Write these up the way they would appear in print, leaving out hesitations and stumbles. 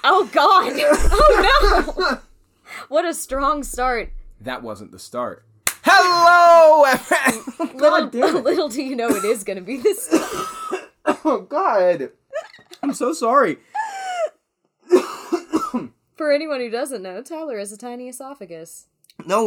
Oh, God. Oh, no. What a strong start. That wasn't the start. Hello! Little do you know it is going to be this start. Oh, God. I'm so sorry. For anyone who doesn't know, Tyler has a tiny esophagus. No.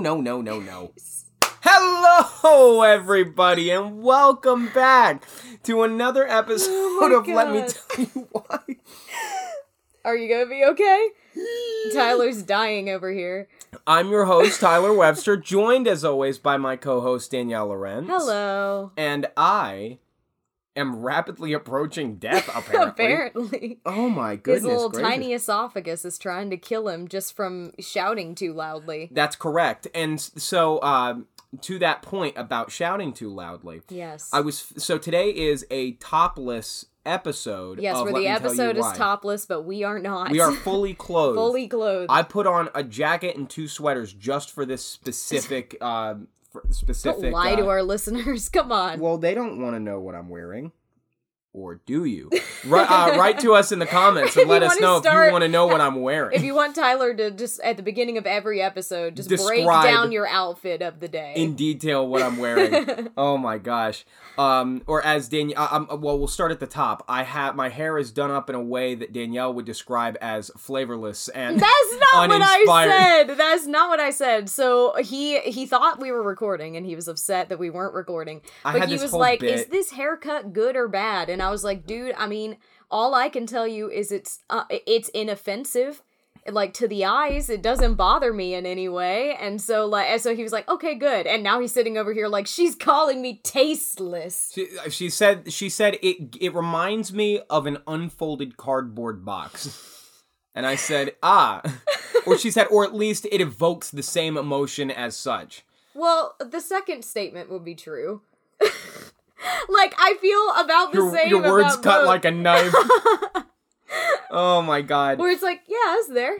Hello, everybody, and welcome back to another episode of Let Me Tell You Why. Are you gonna be okay? Tyler's dying over here. I'm your host, Tyler Webster, joined as always by my co-host, Danielle Lorenz. Hello. And I am rapidly approaching death, apparently. Apparently. Oh my goodness His little gracious. tiny esophagus is trying to kill him just from shouting too loudly. That's correct. And so, to that point about shouting too loudly. Yes. So today is a topless episode. Yes, where the episode is topless, but we are not. We are fully clothed. Fully clothed. I put on a jacket and 2 sweaters just for this specific, Don't lie to our listeners. Come on. Well, they don't want to know what I'm wearing. Or do you? Write to us in the comments and let us know if you want to know what I'm wearing. If you want Tyler to just, at the beginning of every episode, just Describe break down your outfit of the day. In detail what I'm wearing. Oh my gosh. Or as Danielle, well, we'll start at the top. My hair is done up in a way that Danielle would describe as flavorless and That's not uninspired. what I said. That's not what I said. So he thought we were recording and he was upset that we weren't recording. But he was like, is this haircut good or bad? And I was like, dude, I mean, all I can tell you is it's inoffensive. Like, to the eyes, it doesn't bother me in any way. And so he was like, okay, good. And now he's sitting over here like, she's calling me tasteless. She said it reminds me of an unfolded cardboard box. And I said, or she said, or at least it evokes the same emotion as such. Well, the second statement would be true. Like, I feel about the same your words about cut both. like a knife. Oh my God. Where it's like, yeah, it's there.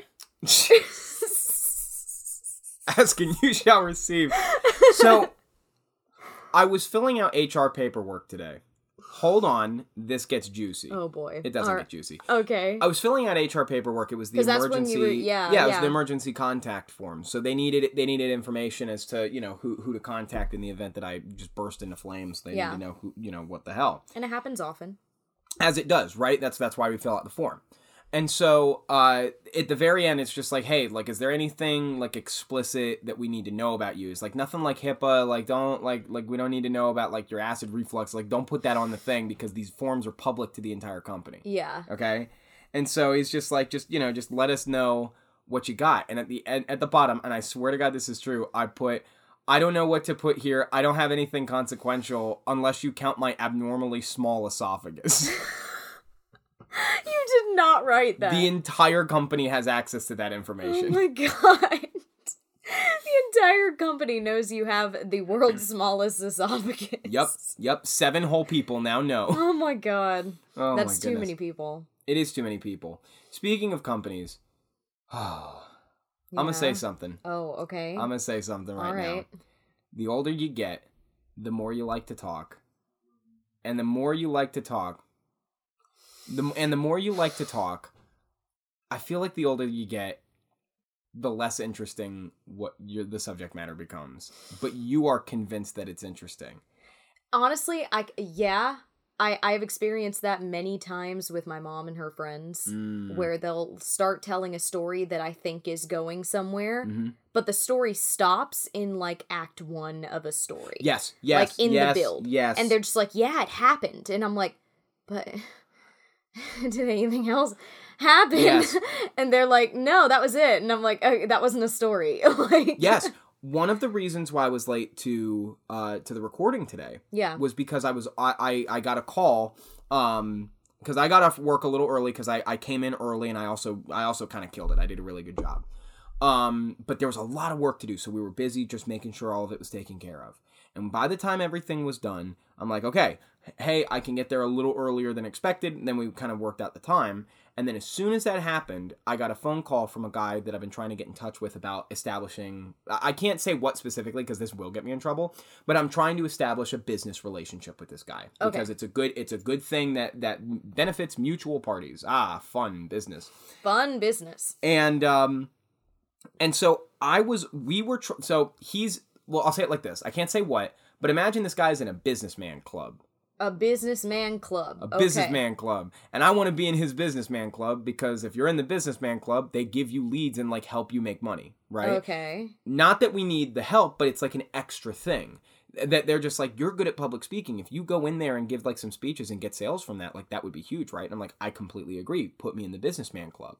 Ask and you shall receive. So, I was filling out HR paperwork today. Hold on, this gets juicy. Oh boy. It doesn't get juicy. Okay. I was filling out HR paperwork. It was the 'Cause that's emergency. when you were- it was the emergency contact form. So they needed information as to who to contact in the event that I just burst into flames. They need to know who what the hell. And it happens often. As it does, right? That's why we fill out the form. And so at the very end, it's just like, hey, like, is there anything like explicit that we need to know about you? It's like nothing like HIPAA, like don't like we don't need to know about like your acid reflux. Like don't put that on the thing because these forms are public to the entire company. Yeah. Okay. And so he's just like, just let us know what you got. And at the bottom, and I swear to God this is true, I don't know what to put here. I don't have anything consequential unless you count my abnormally small esophagus. You did not write that. The entire company has access to that information. Oh my God. The entire company knows you have the world's smallest esophagus. Yep. 7 whole people now know. Oh my God. Oh That's my too many people. It is too many people. Speaking of companies, I'm going to say something. Oh, okay. I'm going to say something right now. The older you get, the more you like to talk. And the more you like to talk, I feel like the older you get, the less interesting the subject matter becomes. But you are convinced that it's interesting. Honestly, I've experienced that many times with my mom and her friends, where they'll start telling a story that I think is going somewhere, but the story stops in like act 1 of a story. Yes. Like in the build. Yes. And they're just like, yeah, it happened. And I'm like, but did anything else happen? Yes. And they're like, no, that was it. And I'm like, oh, that wasn't a story. Like, yes. One of the reasons why I was late to the recording today was because I got a call because I got off work a little early because I came in early and I also kind of killed it. I did a really good job. But there was a lot of work to do, so we were busy just making sure all of it was taken care of. And by the time everything was done, I'm like, okay, hey, I can get there a little earlier than expected. And then we kind of worked out the time. And then as soon as that happened, I got a phone call from a guy that I've been trying to get in touch with about establishing, I can't say what specifically because this will get me in trouble, but I'm trying to establish a business relationship with this guy. Okay. Because it's a good thing that benefits mutual parties. Fun business. Fun business. And so I'll say it like this. I can't say what, but imagine this guy's in a businessman club. A businessman club. A businessman club. And I want to be in his businessman club because if you're in the businessman club, they give you leads and like help you make money, right? Okay. Not that we need the help, but it's like an extra thing. That they're just like, you're good at public speaking. If you go in there and give like some speeches and get sales from that, like that would be huge, right? And I'm like, I completely agree. Put me in the businessman club.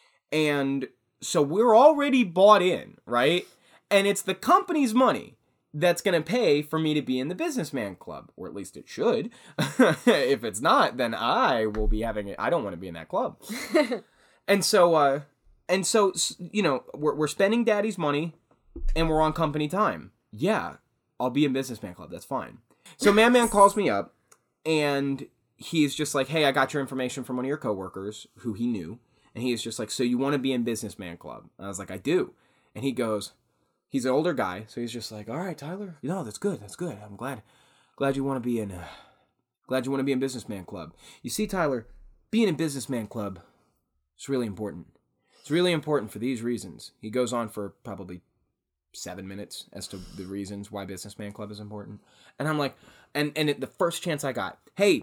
And so we're already bought in, right? And it's the company's money that's going to pay for me to be in the businessman club, or at least it should. If it's not, then I will be having it. I don't want to be in that club. And so, you know, we're spending daddy's money and we're on company time. Yeah, I'll be in businessman club. That's fine. So Man calls me up and he's just like, hey, I got your information from one of your coworkers who he knew. And he's just like, so you want to be in businessman club? And I was like, I do. And he goes, he's an older guy, so he's just like, all right, Tyler, that's good. I'm glad you want to be in, businessman club. You see, Tyler, being in businessman club is really important. It's really important for these reasons. He goes on for probably 7 minutes as to the reasons why businessman club is important. And I'm like, and the first chance I got, hey,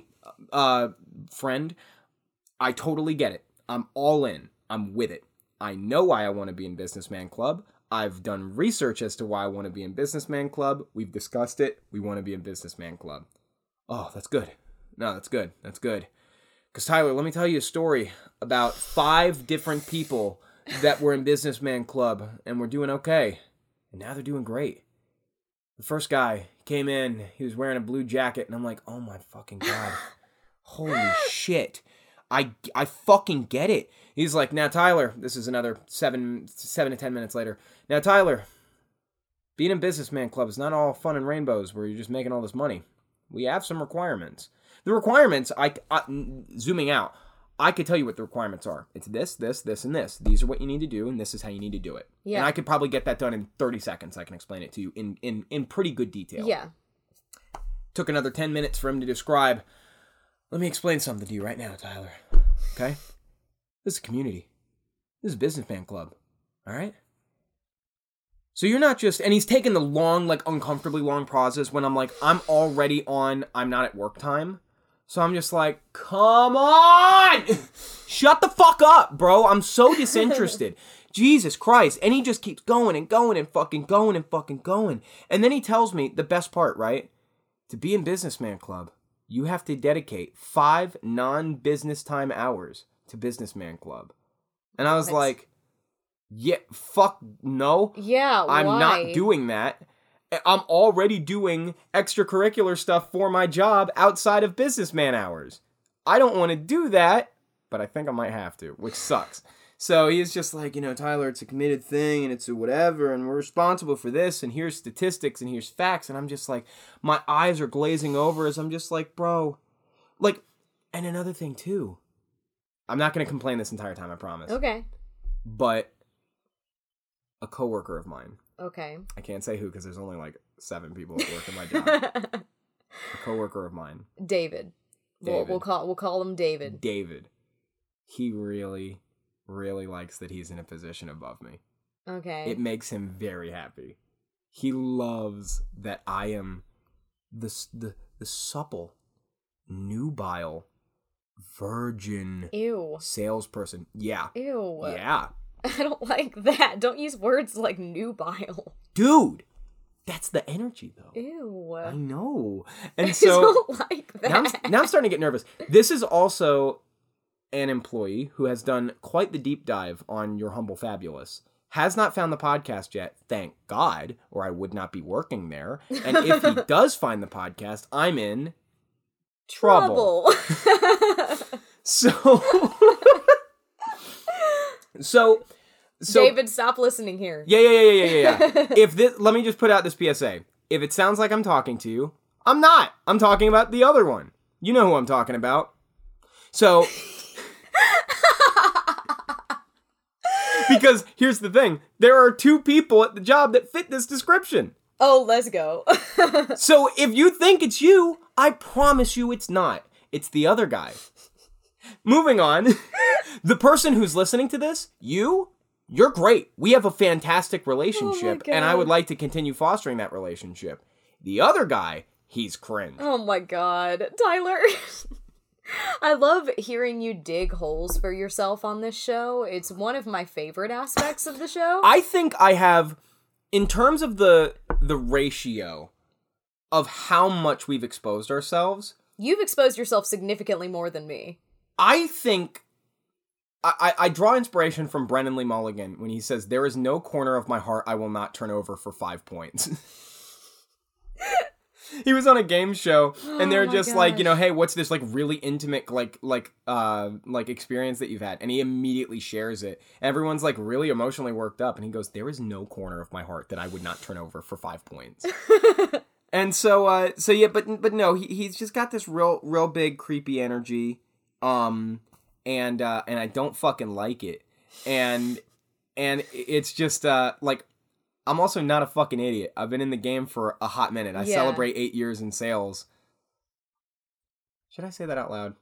friend, I totally get it. I'm all in. I'm with it. I know why I want to be in businessman club. I've done research as to why I want to be in businessman club. We've discussed it. We want to be in businessman club. Oh, that's good. No, that's good. That's good. Because Tyler, let me tell you a story about 5 different people that were in businessman club and were doing okay. And now they're doing great. The first guy came in. He was wearing a blue jacket. And I'm like, oh my fucking God. Holy shit. I fucking get it. He's like, now Tyler, this is another 7 to 10 minutes later. Now Tyler, being in businessman club is not all fun and rainbows where you're just making all this money. We have some requirements. The requirements, zooming out, I could tell you what the requirements are. It's this, and this. These are what you need to do, and this is how you need to do it. Yeah. And I could probably get that done in 30 seconds. I can explain it to you in pretty good detail. Yeah. Took another 10 minutes for him to describe. Let me explain something to you right now, Tyler. Okay? This is a community. This is a businessman club. All right? So you're not just... And he's taking the long, like, uncomfortably long pauses when I'm like, I'm already on, I'm not at work time. So I'm just like, come on! Shut the fuck up, bro. I'm so disinterested. Jesus Christ. And he just keeps going and going and fucking going and fucking going. And then he tells me the best part, right? To be in businessman club, you have to dedicate 5 non-business time hours to businessman club. And I was like, yeah, fuck no. Yeah, I'm not doing that. I'm already doing extracurricular stuff for my job outside of businessman hours. I don't want to do that, but I think I might have to, which sucks. So he's just like, Tyler, it's a committed thing and it's a whatever and we're responsible for this and here's statistics and here's facts. And I'm just like, my eyes are glazing over as I'm just like, bro. Like, and another thing too. I'm not going to complain this entire time, I promise. Okay. But a coworker of mine. Okay. I can't say who because there's only like 7 people that work in my job. A coworker of mine. David. We'll call him David. David. He really likes that he's in a position above me. Okay. It makes him very happy. He loves that I am the supple, nubile, virgin salesperson. Yeah. Ew. Yeah. I don't like that. Don't use words like nubile. Dude, that's the energy though. Ew. I know. And so I don't like that. Now I'm starting to get nervous. This is also an employee who has done quite the deep dive on Your Humble Fabulous. Has not found the podcast yet, thank God, or I would not be working there. And if he does find the podcast, I'm in trouble. So David, stop listening here. Yeah. Let me just put out this PSA. If it sounds like I'm talking to you, I'm not. I'm talking about the other one. You know who I'm talking about. So, because here's the thing. There are 2 people at the job that fit this description. Oh, let's go. So if you think it's you, I promise you it's not. It's the other guy. Moving on. The person who's listening to this, you're great. We have a fantastic relationship, and I would like to continue fostering that relationship. The other guy, he's cringe. Oh my god. Tyler. I love hearing you dig holes for yourself on this show. It's one of my favorite aspects of the show. I think I have, in terms of the ratio of how much we've exposed ourselves. You've exposed yourself significantly more than me. I think I draw inspiration from Brennan Lee Mulligan when he says, "There is no corner of my heart I will not turn over for 5 points." He was on a game show, and they're just like, hey, what's this like really intimate like experience that you've had? And he immediately shares it. Everyone's like really emotionally worked up, and he goes, "There is no corner of my heart that I would not turn over for 5 points." And so yeah, but no, he's just got this real big creepy energy, and I don't fucking like it, and it's just like. I'm also not a fucking idiot. I've been in the game for a hot minute. I celebrate 8 years in sales. Should I say that out loud?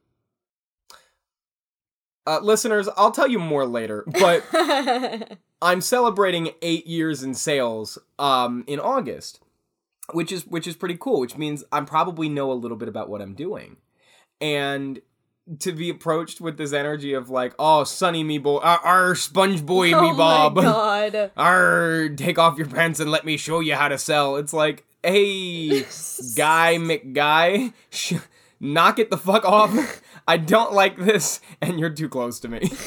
Listeners, I'll tell you more later, but I'm celebrating 8 years in sales in August, which is pretty cool, which means I probably know a little bit about what I'm doing. And to be approached with this energy of like, oh, Sonny me boy, sponge boy me Bob. Oh my god. Take off your pants and let me show you how to sell. It's like, hey, Guy McGuy, knock it the fuck off. I don't like this, and you're too close to me.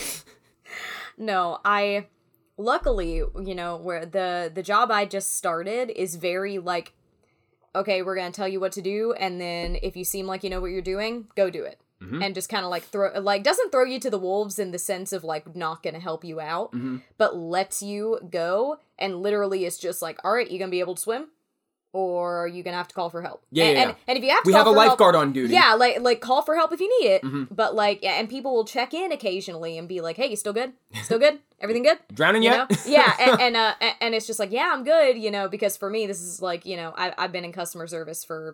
No, luckily, where the job I just started is very like, okay, we're gonna tell you what to do, and then if you seem like you know what you're doing, go do it. Mm-hmm. And just kind of like doesn't throw you to the wolves in the sense of like not gonna help you out, but lets you go and literally is just like, all right, you gonna be able to swim, or are you gonna have to call for help? And if you have to, we have a lifeguard on duty. Yeah, like call for help if you need it. Mm-hmm. But like, and people will check in occasionally and be like, hey, you still good? Still good? Everything good? Drowning yet? Yeah, and it's just like, yeah, I'm good. Because for me, this is like, I've been in customer service for.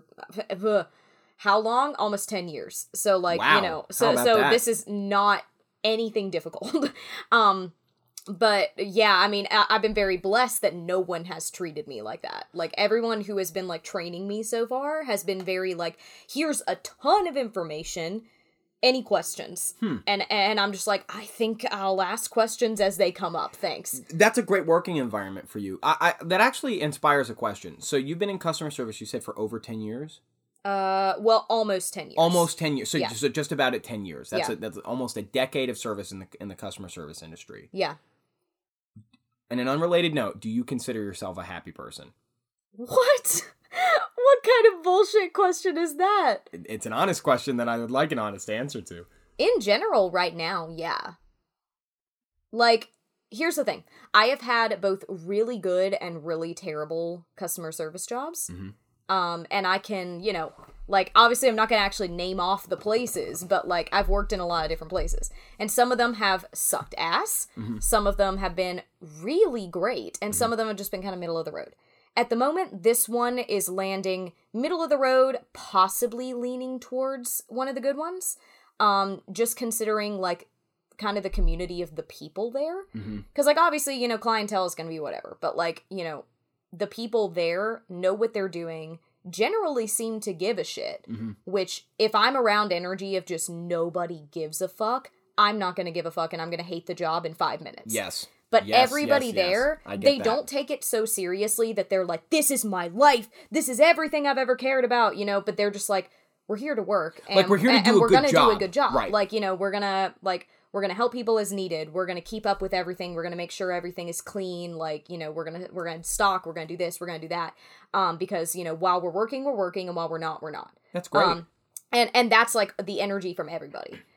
How long? Almost 10 years. So like, wow. So this is not anything difficult. But yeah, I mean, I've been very blessed that no one has treated me like that. Like everyone who has been like training me so far has been very like, here's a ton of information. Any questions? And I'm just like, I think I'll ask questions as they come up. Thanks. That's a great working environment for you. That actually inspires a question. So you've been in customer service, you said, for over 10 years? Well, almost 10 years. Almost 10 years. So, yeah. so just about at 10 years. That's almost a decade of service in the customer service industry. Yeah. And an unrelated note, do you consider yourself a happy person? What? What kind of bullshit question is that? It's an honest question that I would like an honest answer to. In general, right now, yeah. Like, here's the thing. I have had both really good and really terrible customer service jobs. Mm-hmm. And I can, like, obviously I'm not going to actually name off the places, but, like, I've worked in a lot of different places. And some of them have sucked ass. Mm-hmm. Some of them have been really great. And some of them have just been kind of middle of the road. At the moment, this one is landing middle of the road, possibly leaning towards one of the good ones. Just considering, like, kind of the community of the people there. Because, like, obviously, clientele is going to be whatever. But, like, the people there know what they're doing, generally seem to give a shit, which if I'm around energy of just nobody gives a fuck, I'm not going to give a fuck and I'm going to hate the job in 5 minutes. Yes. But everybody there, they don't take it so seriously that they're like, this is my life. This is everything I've ever cared about, but they're just like, we're here to work. And, like, we're here to do a good job. And we're going to do a good job. Right. Like, we're going to, like, we're going to help people as needed. We're going to keep up with everything. We're going to make sure everything is clean. Like, we're going to stock. We're going to do this. We're going to do that. Because, while we're working. And while we're not, we're not. That's great. And that's like the energy from everybody.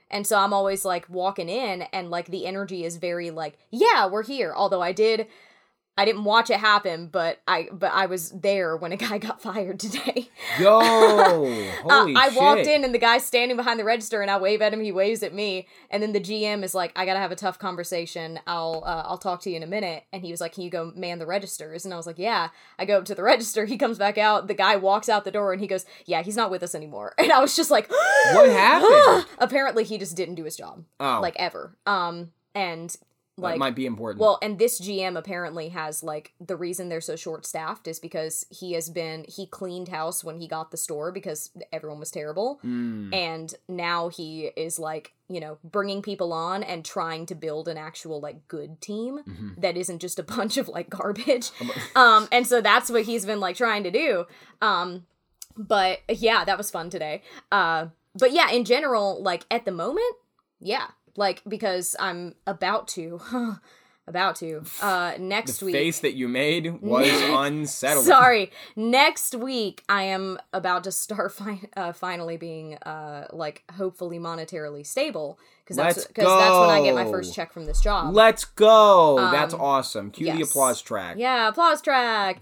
And so I'm always like walking in and like the energy is very like, yeah, we're here. Although I didn't watch it happen, but I was there when a guy got fired today. Yo, holy I shit. walked in and the guy's standing behind the register and I wave at him, he waves at me, and then the GM is like, I gotta have a tough conversation. I'll talk to you in a minute. And he was like, can you go man the registers? And I was like, yeah. I go up to the register, he comes back out, the guy walks out the door and he goes, yeah, he's not with us anymore. And I was just like, what happened? Apparently he just didn't do his job. Oh. Like ever. And like, that might be important. Well, and this GM apparently has, like, the reason they're so short-staffed is because he cleaned house when he got the store because everyone was terrible. And now he is, like, you know, bringing people on and trying to build an actual, like, good team that isn't just a bunch of, like, garbage. And so that's what he's been, like, trying to do. But, yeah, that was fun today. But, yeah, in general, like, at the moment, yeah. Like, because I'm about to next week. The face that you made was unsettling. Sorry. Next week, I am about to start finally being, like, hopefully monetarily stable. Because that's when I get my first check from this job. Let's go! That's awesome. Cue the applause track. Yeah, applause track.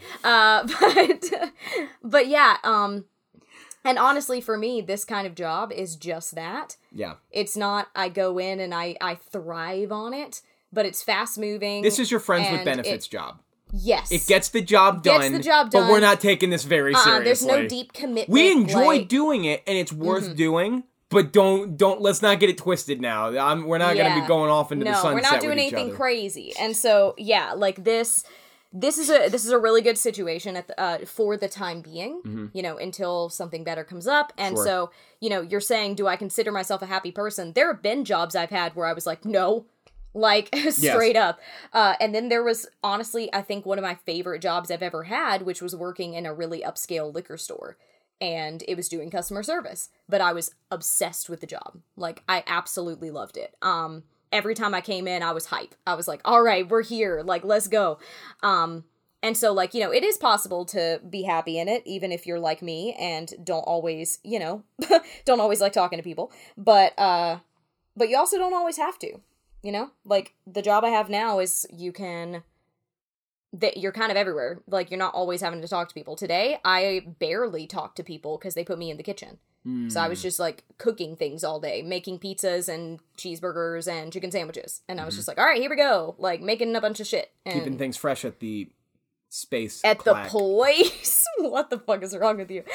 But yeah, and honestly, for me, this kind of job is just that. Yeah. It's not, I go in and I thrive on it, but it's fast moving. This is your friends with benefits job. Yes. It gets the job done. But we're not taking this very seriously. There's no deep commitment. We enjoy doing it, and it's worth doing, but don't, let's not get it twisted now. We're not going to be going off into the sunset with each other. No, we're not doing anything crazy. And so, yeah, like This is a really good situation for the time being, you know, until something better comes up. And so, you know, you're saying, do I consider myself a happy person? There have been jobs I've had where I was like, no, like straight up. And then there was honestly, I think one of my favorite jobs I've ever had, which was working in a really upscale liquor store. And it was doing customer service, but I was obsessed with the job. Like, I absolutely loved it. Every time I came in, I was hype. I was like, all right, we're here. Like, let's go. And so, like, you know, it is possible to be happy in it, even if you're like me and don't always, you know, don't always like talking to people. But you also don't always have to, you know? Like, the job I have now is you're kind of everywhere. Like, you're not always having to talk to people. Today, I barely talk to people because they put me in the kitchen. So I was just, like, cooking things all day, making pizzas and cheeseburgers and chicken sandwiches. And I was just like, all right, here we go. Like, making a bunch of shit. And keeping things fresh at the space At the place? What the fuck is wrong with you?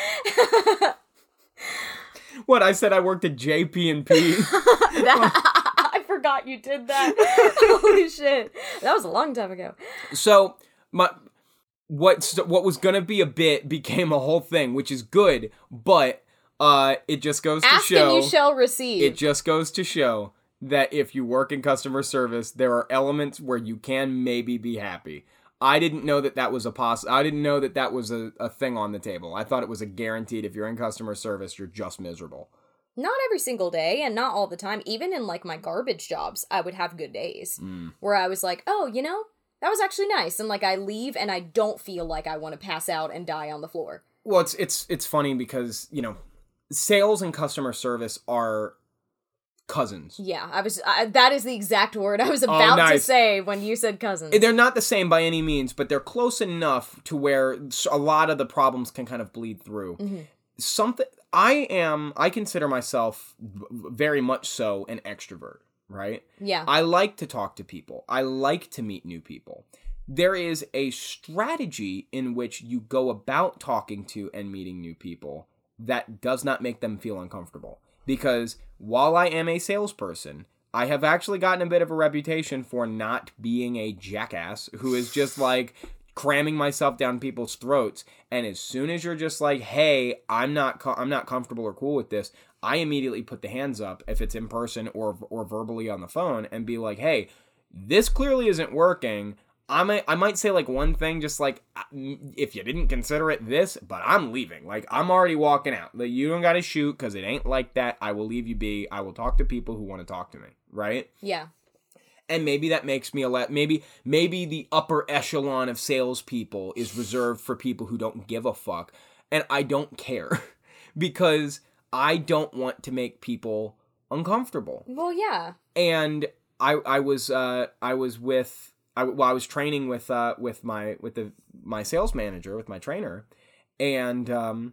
What, I said I worked at JP&P? I forgot you did that. Holy shit. That was a long time ago. So, what was gonna be a bit became a whole thing, which is good, but... it just goes to show... Ask and you shall receive. It just goes to show that if you work in customer service, there are elements where you can maybe be happy. I didn't know that was I didn't know that was a thing on the table. I thought it was a guaranteed, if you're in customer service, you're just miserable. Not every single day, and not all the time. Even in, like, my garbage jobs, I would have good days. Where I was like, oh, you know, that was actually nice. And, like, I leave and I don't feel like I want to pass out and die on the floor. Well, it's funny because, you know, sales and customer service are cousins. Yeah, that is the exact word I was about to say when you said cousins. They're not the same by any means, but they're close enough to where a lot of the problems can kind of bleed through. I consider myself very much so an extrovert, right? Yeah. I like to talk to people. I like to meet new people. There is a strategy in which you go about talking to and meeting new people that does not make them feel uncomfortable. Because while I am a salesperson, I have actually gotten a bit of a reputation for not being a jackass who is just like cramming myself down people's throats. And as soon as you're just like, hey, I'm not comfortable or cool with this, I immediately put the hands up if it's in person or verbally on the phone and be like, hey, this clearly isn't working. I might say, like, one thing, just like, if you didn't consider it this, but I'm leaving. Like, I'm already walking out. Like, you don't got to shoot because it ain't like that. I will leave you be. I will talk to people who want to talk to me, right? Yeah. And maybe that makes me maybe the upper echelon of salespeople is reserved for people who don't give a fuck. And I don't care because I don't want to make people uncomfortable. Well, yeah. And I was training with my sales manager, with my trainer, and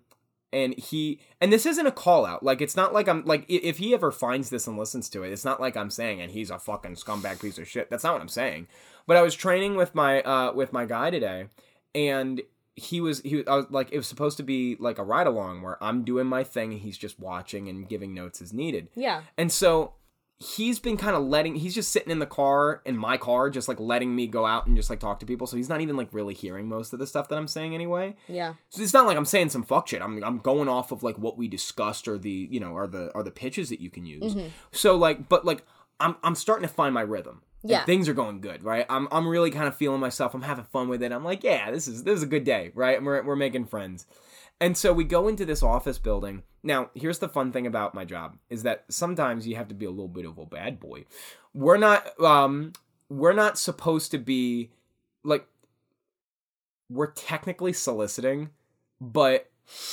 this isn't a call out. Like, it's not like I'm like, if he ever finds this and listens to it, it's not like I'm saying, and he's a fucking scumbag piece of shit. That's not what I'm saying. But I was training with my guy today, and I was like, it was supposed to be like a ride along where I'm doing my thing and he's just watching and giving notes as needed. Yeah. And so he's been kind of he's just sitting in my car, just like letting me go out and just like talk to people. So he's not even like really hearing most of the stuff that I'm saying anyway. Yeah. So it's not like I'm saying some fuck shit. I'm going off of like what we discussed or the, are the pitches that you can use. Mm-hmm. So like, but like I'm starting to find my rhythm. Yeah. Things are going good, right? I'm really kind of feeling myself. I'm having fun with it. I'm like, yeah, this is a good day, right? We're making friends. And so we go into this office building. Now, here's the fun thing about my job is that sometimes you have to be a little bit of a bad boy. We're not supposed to be like, we're technically soliciting, but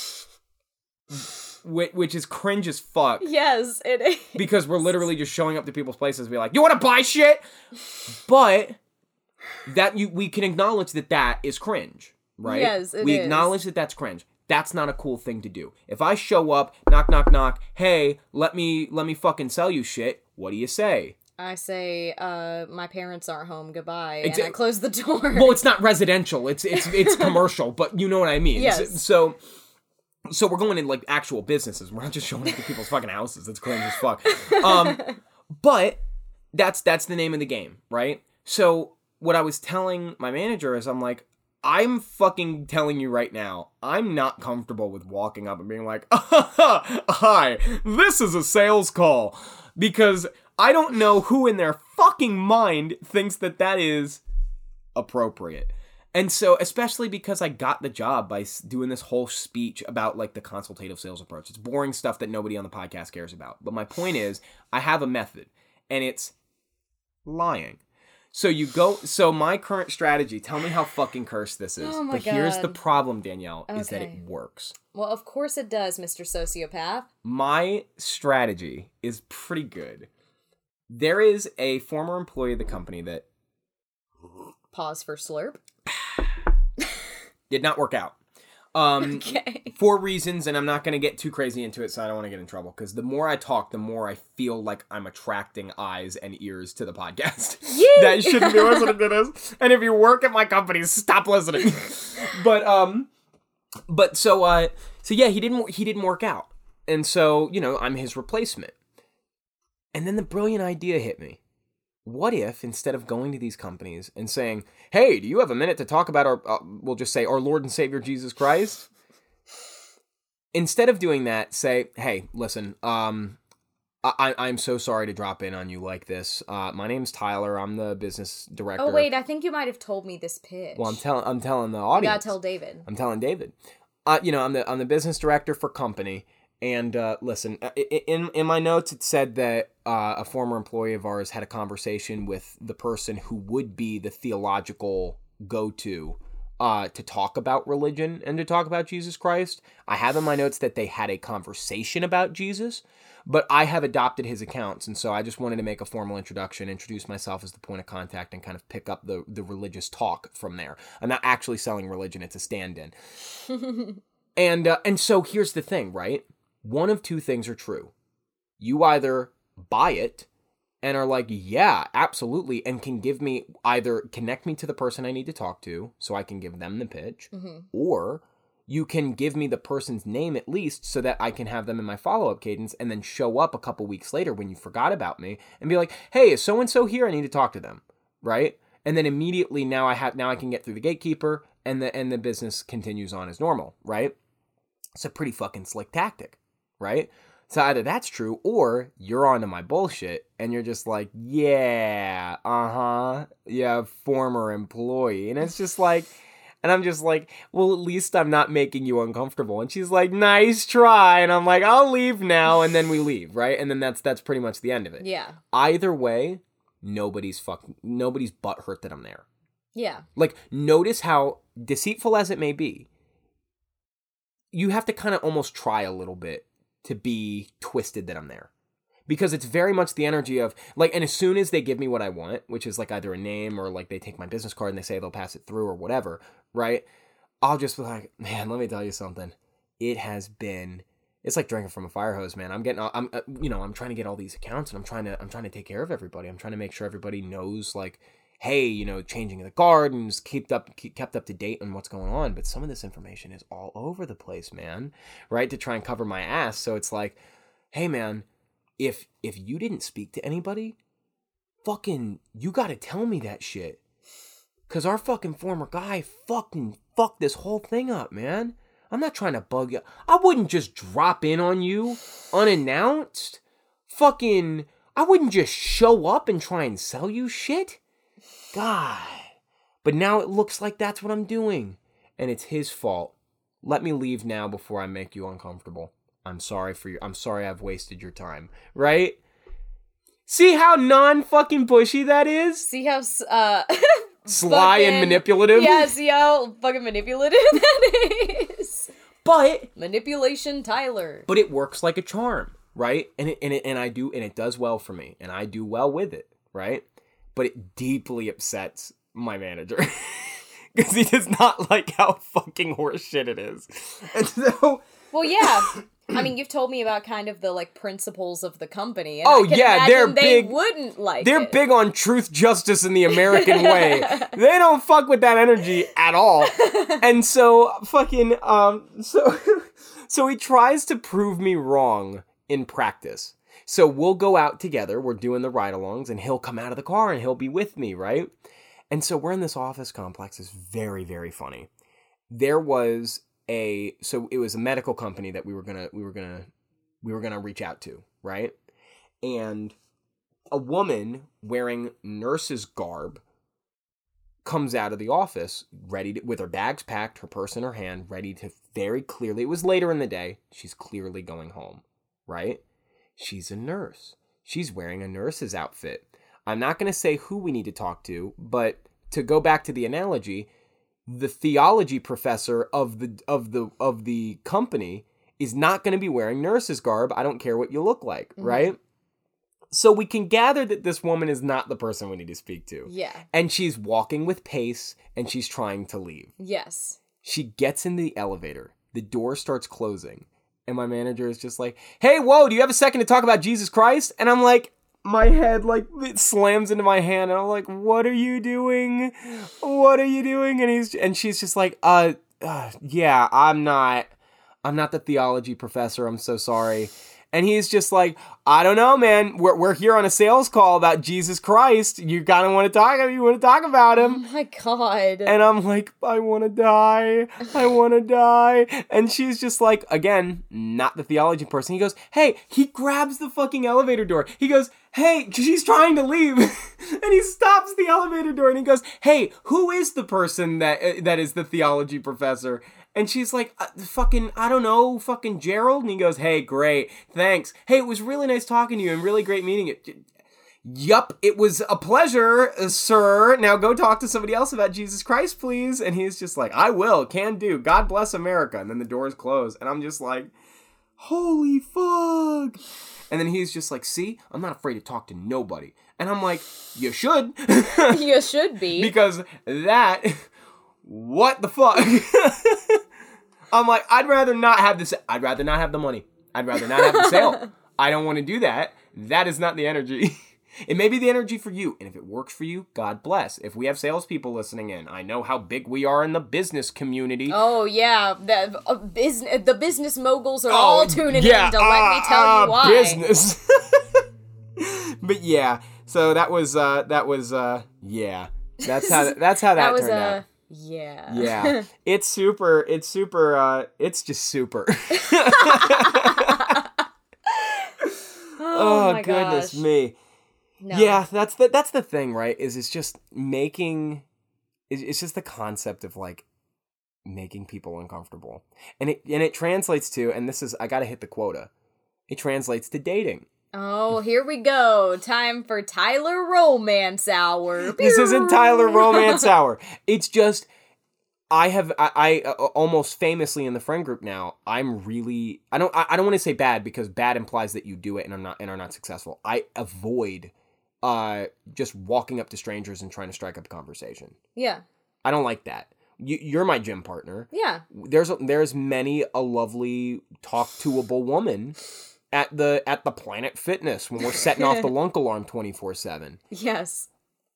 which is cringe as fuck. Yes, it is. Because we're literally just showing up to people's places and be like, you want to buy shit? But we can acknowledge that is cringe, right? Yes, we acknowledge that that's cringe. That's not a cool thing to do. If I show up, knock, knock, knock, hey, let me fucking sell you shit, what do you say? I say, my parents aren't home, goodbye, and I close the door. Well, it's not residential, it's commercial, but you know what I mean. Yes. So we're going in like actual businesses. We're not just showing up to people's fucking houses. That's cringe as fuck. But that's the name of the game, right? So what I was telling my manager is I'm like, I'm fucking telling you right now, I'm not comfortable with walking up and being like, hi, this is a sales call. Because I don't know who in their fucking mind thinks that is appropriate. And so, especially because I got the job by doing this whole speech about like the consultative sales approach. It's boring stuff that nobody on the podcast cares about. But my point is, I have a method, and it's lying. So my current strategy, tell me how fucking cursed this is. Oh my God. Here's the problem, Danielle, is that it works. Well, of course it does, Mr. Sociopath. My strategy is pretty good. There is a former employee of the company that... Pause for slurp. Did not work out. Okay. For reasons, and I'm not going to get too crazy into it, so I don't want to get in trouble, because the more I talk, the more I feel like I'm attracting eyes and ears to the podcast. That shouldn't be listening to this. And if you work at my company, stop listening. But so yeah, he didn't work out. And so, I'm his replacement. And then the brilliant idea hit me. What if, instead of going to these companies and saying, hey, do you have a minute to talk about we'll just say our Lord and Savior Jesus Christ? Instead of doing that, say, hey, listen, I'm so sorry to drop in on you like this. My name's Tyler. I'm the business director. Oh, wait, I think you might have told me this pitch. Well, I'm telling the audience. You gotta tell David. I'm telling David. I'm the business director for company. And listen, in my notes, it said that a former employee of ours had a conversation with the person who would be the theological go-to to talk about religion and to talk about Jesus Christ. I have in my notes that they had a conversation about Jesus, but I have adopted his accounts, and so I just wanted to make a formal introduction, introduce myself as the point of contact, and kind of pick up the religious talk from there. I'm not actually selling religion, it's a stand-in. And so here's the thing, right? One of two things are true. You either buy it and are like, yeah, absolutely, and can give me, either connect me to the person I need to talk to so I can give them the pitch, or you can give me the person's name at least so that I can have them in my follow-up cadence and then show up a couple weeks later when you forgot about me and be like, hey, is so-and-so here? I need to talk to them, right? And then immediately now I can get through the gatekeeper and the business continues on as normal, right? It's a pretty fucking slick tactic. Right? So either that's true or you're onto my bullshit and you're just like, yeah, former employee. And it's just like, and I'm just like, well, at least I'm not making you uncomfortable. And she's like, nice try. And I'm like, I'll leave now. And then we leave, right? And then that's pretty much the end of it. Yeah. Either way, nobody's butthurt that I'm there. Yeah. Like, notice how deceitful as it may be, you have to kind of almost try a little bit to be twisted that I'm there. Because it's very much the energy of, like, and as soon as they give me what I want, which is, like, either a name or, like, they take my business card and they say they'll pass it through or whatever, right? I'll just be like, man, let me tell you something. It has been, it's like drinking from a fire hose, man. I'm trying to get all these accounts and I'm trying to take care of everybody. I'm trying to make sure everybody knows, like, hey, you know, changing the guard and just kept up to date on what's going on. But some of this information is all over the place, man, right? To try and cover my ass. So it's like, hey, man, if you didn't speak to anybody, fucking, you gotta tell me that shit. Cause our fucking former guy fucking fucked this whole thing up, man. I'm not trying to bug you. I wouldn't just drop in on you unannounced. Fucking, I wouldn't just show up and try and sell you shit. God. But now it looks like that's what I'm doing. And it's his fault. Let me leave now before I make you uncomfortable. I'm sorry I've wasted your time. Right? See how non-fucking pushy that is? See how, sly and manipulative? Yeah, see how fucking manipulative that is? But manipulation Tyler. But it works like a charm, right? And it does well for me. And I do well with it, right? But it deeply upsets my manager. Because he does not like how fucking horseshit it is. And so... Well, yeah. I mean, you've told me about kind of the, like, principles of the company. And they're big. They wouldn't like They're big on truth, justice, and the American way. They don't fuck with that energy at all. And so, fucking, so he tries to prove me wrong in practice. So we'll go out together, we're doing the ride-alongs, and he'll come out of the car and he'll be with me, right? And so we're in this office complex. It's very, very funny. It was a medical company that we were gonna reach out to, right? And a woman wearing nurse's garb comes out of the office with her bags packed, her purse in her hand, ready to very clearly, it was later in the day, she's clearly going home, right? She's a nurse. She's wearing a nurse's outfit. I'm not going to say who we need to talk to, but to go back to the analogy, the theology professor of the company is not going to be wearing nurse's garb. I don't care what you look like, right? So we can gather that this woman is not the person we need to speak to. Yeah. And she's walking with pace and she's trying to leave. Yes. She gets in the elevator. The door starts closing. And my manager is just like, hey, whoa, do you have a second to talk about Jesus Christ? And I'm like, my head, like, it slams into my hand. And I'm like, what are you doing? What are you doing? And she's just like, yeah, I'm not the theology professor. I'm so sorry. And he's just like, I don't know, man. We're here on a sales call about Jesus Christ. You kind of want to talk about him. Oh my God. And I'm like, I want to die. I want to die. And she's just like, again, not the theology person. He goes, hey, he grabs the fucking elevator door. He goes, hey, she's trying to leave. And he stops the elevator door and he goes, hey, who is the person that is the theology professor? And she's like, fucking, I don't know, fucking Gerald. And he goes, hey, great, thanks. Hey, it was really nice talking to you and really great meeting you. Yup, it was a pleasure, sir. Now go talk to somebody else about Jesus Christ, please. And he's just like, I will, can do. God bless America. And then the doors close. And I'm just like, holy fuck. And then he's just like, see, I'm not afraid to talk to nobody. And I'm like, you should. You should be. Because what the fuck? I'm like, I'd rather not have this. I'd rather not have the money. I'd rather not have the sale. I don't want to do that. That is not the energy. It may be the energy for you. And if it works for you, God bless. If we have salespeople listening in, I know how big we are in the business community. Oh, yeah. The business moguls are all tuning in to let me tell you why. Business. But yeah. So that was yeah. That's how that turned out. Yeah. Yeah. It's just super. Oh my goodness gosh. me. No. Yeah, that's the thing, right? It's just it's just the concept of like making people uncomfortable. And it translates to, and this is, I gotta hit the quota. It translates to dating. Oh, here we go. Time for Tyler Romance Hour. This isn't Tyler Romance Hour. It's just, I almost famously in the friend group now, I'm really, I don't want to say bad because bad implies that you do it and are not successful. I avoid just walking up to strangers and trying to strike up a conversation. Yeah. I don't like that. You're my gym partner. Yeah. There's many a lovely talk-to-able woman at the Planet Fitness when we're setting off the lunk alarm 24/7. Yes.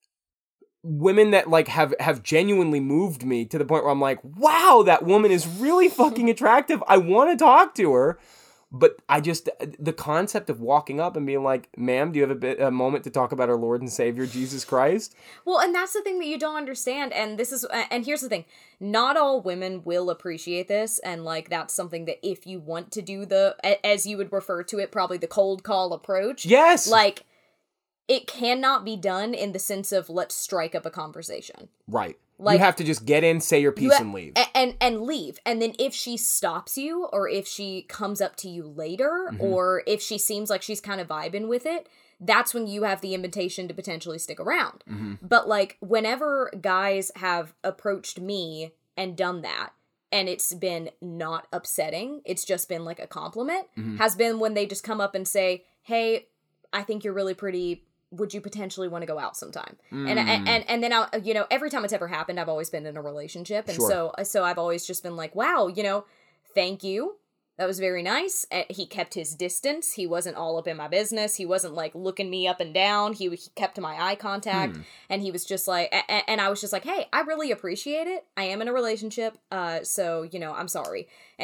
Women that like have genuinely moved me to the point where I'm like, wow, that woman is really fucking attractive. I want to talk to her. But the concept of walking up and being like, ma'am, do you have a moment to talk about our Lord and Savior, Jesus Christ? Well, and that's the thing that you don't understand. And here's the thing. Not all women will appreciate this. And like, that's something that if you want to do as you would refer to it, probably the cold call approach. Yes. Like, it cannot be done in the sense of let's strike up a conversation. Right. Like, you have to just get in, say your piece, and leave. And leave. And then if she stops you, or if she comes up to you later, or if she seems like she's kind of vibing with it, that's when you have the invitation to potentially stick around. But like, whenever guys have approached me and done that, and it's been not upsetting, it's just been like a compliment, has been when they just come up and say, hey, I think you're really pretty. Would you potentially want to go out sometime? And then I, every time it's ever happened, I've always been in a relationship. And so I've always just been like, wow, thank you. That was very nice. He kept his distance. He wasn't all up in my business. He wasn't like looking me up and down. He kept my eye contact, and he was just like, and I was just like, hey, I really appreciate it. I am in a relationship. So, I'm sorry.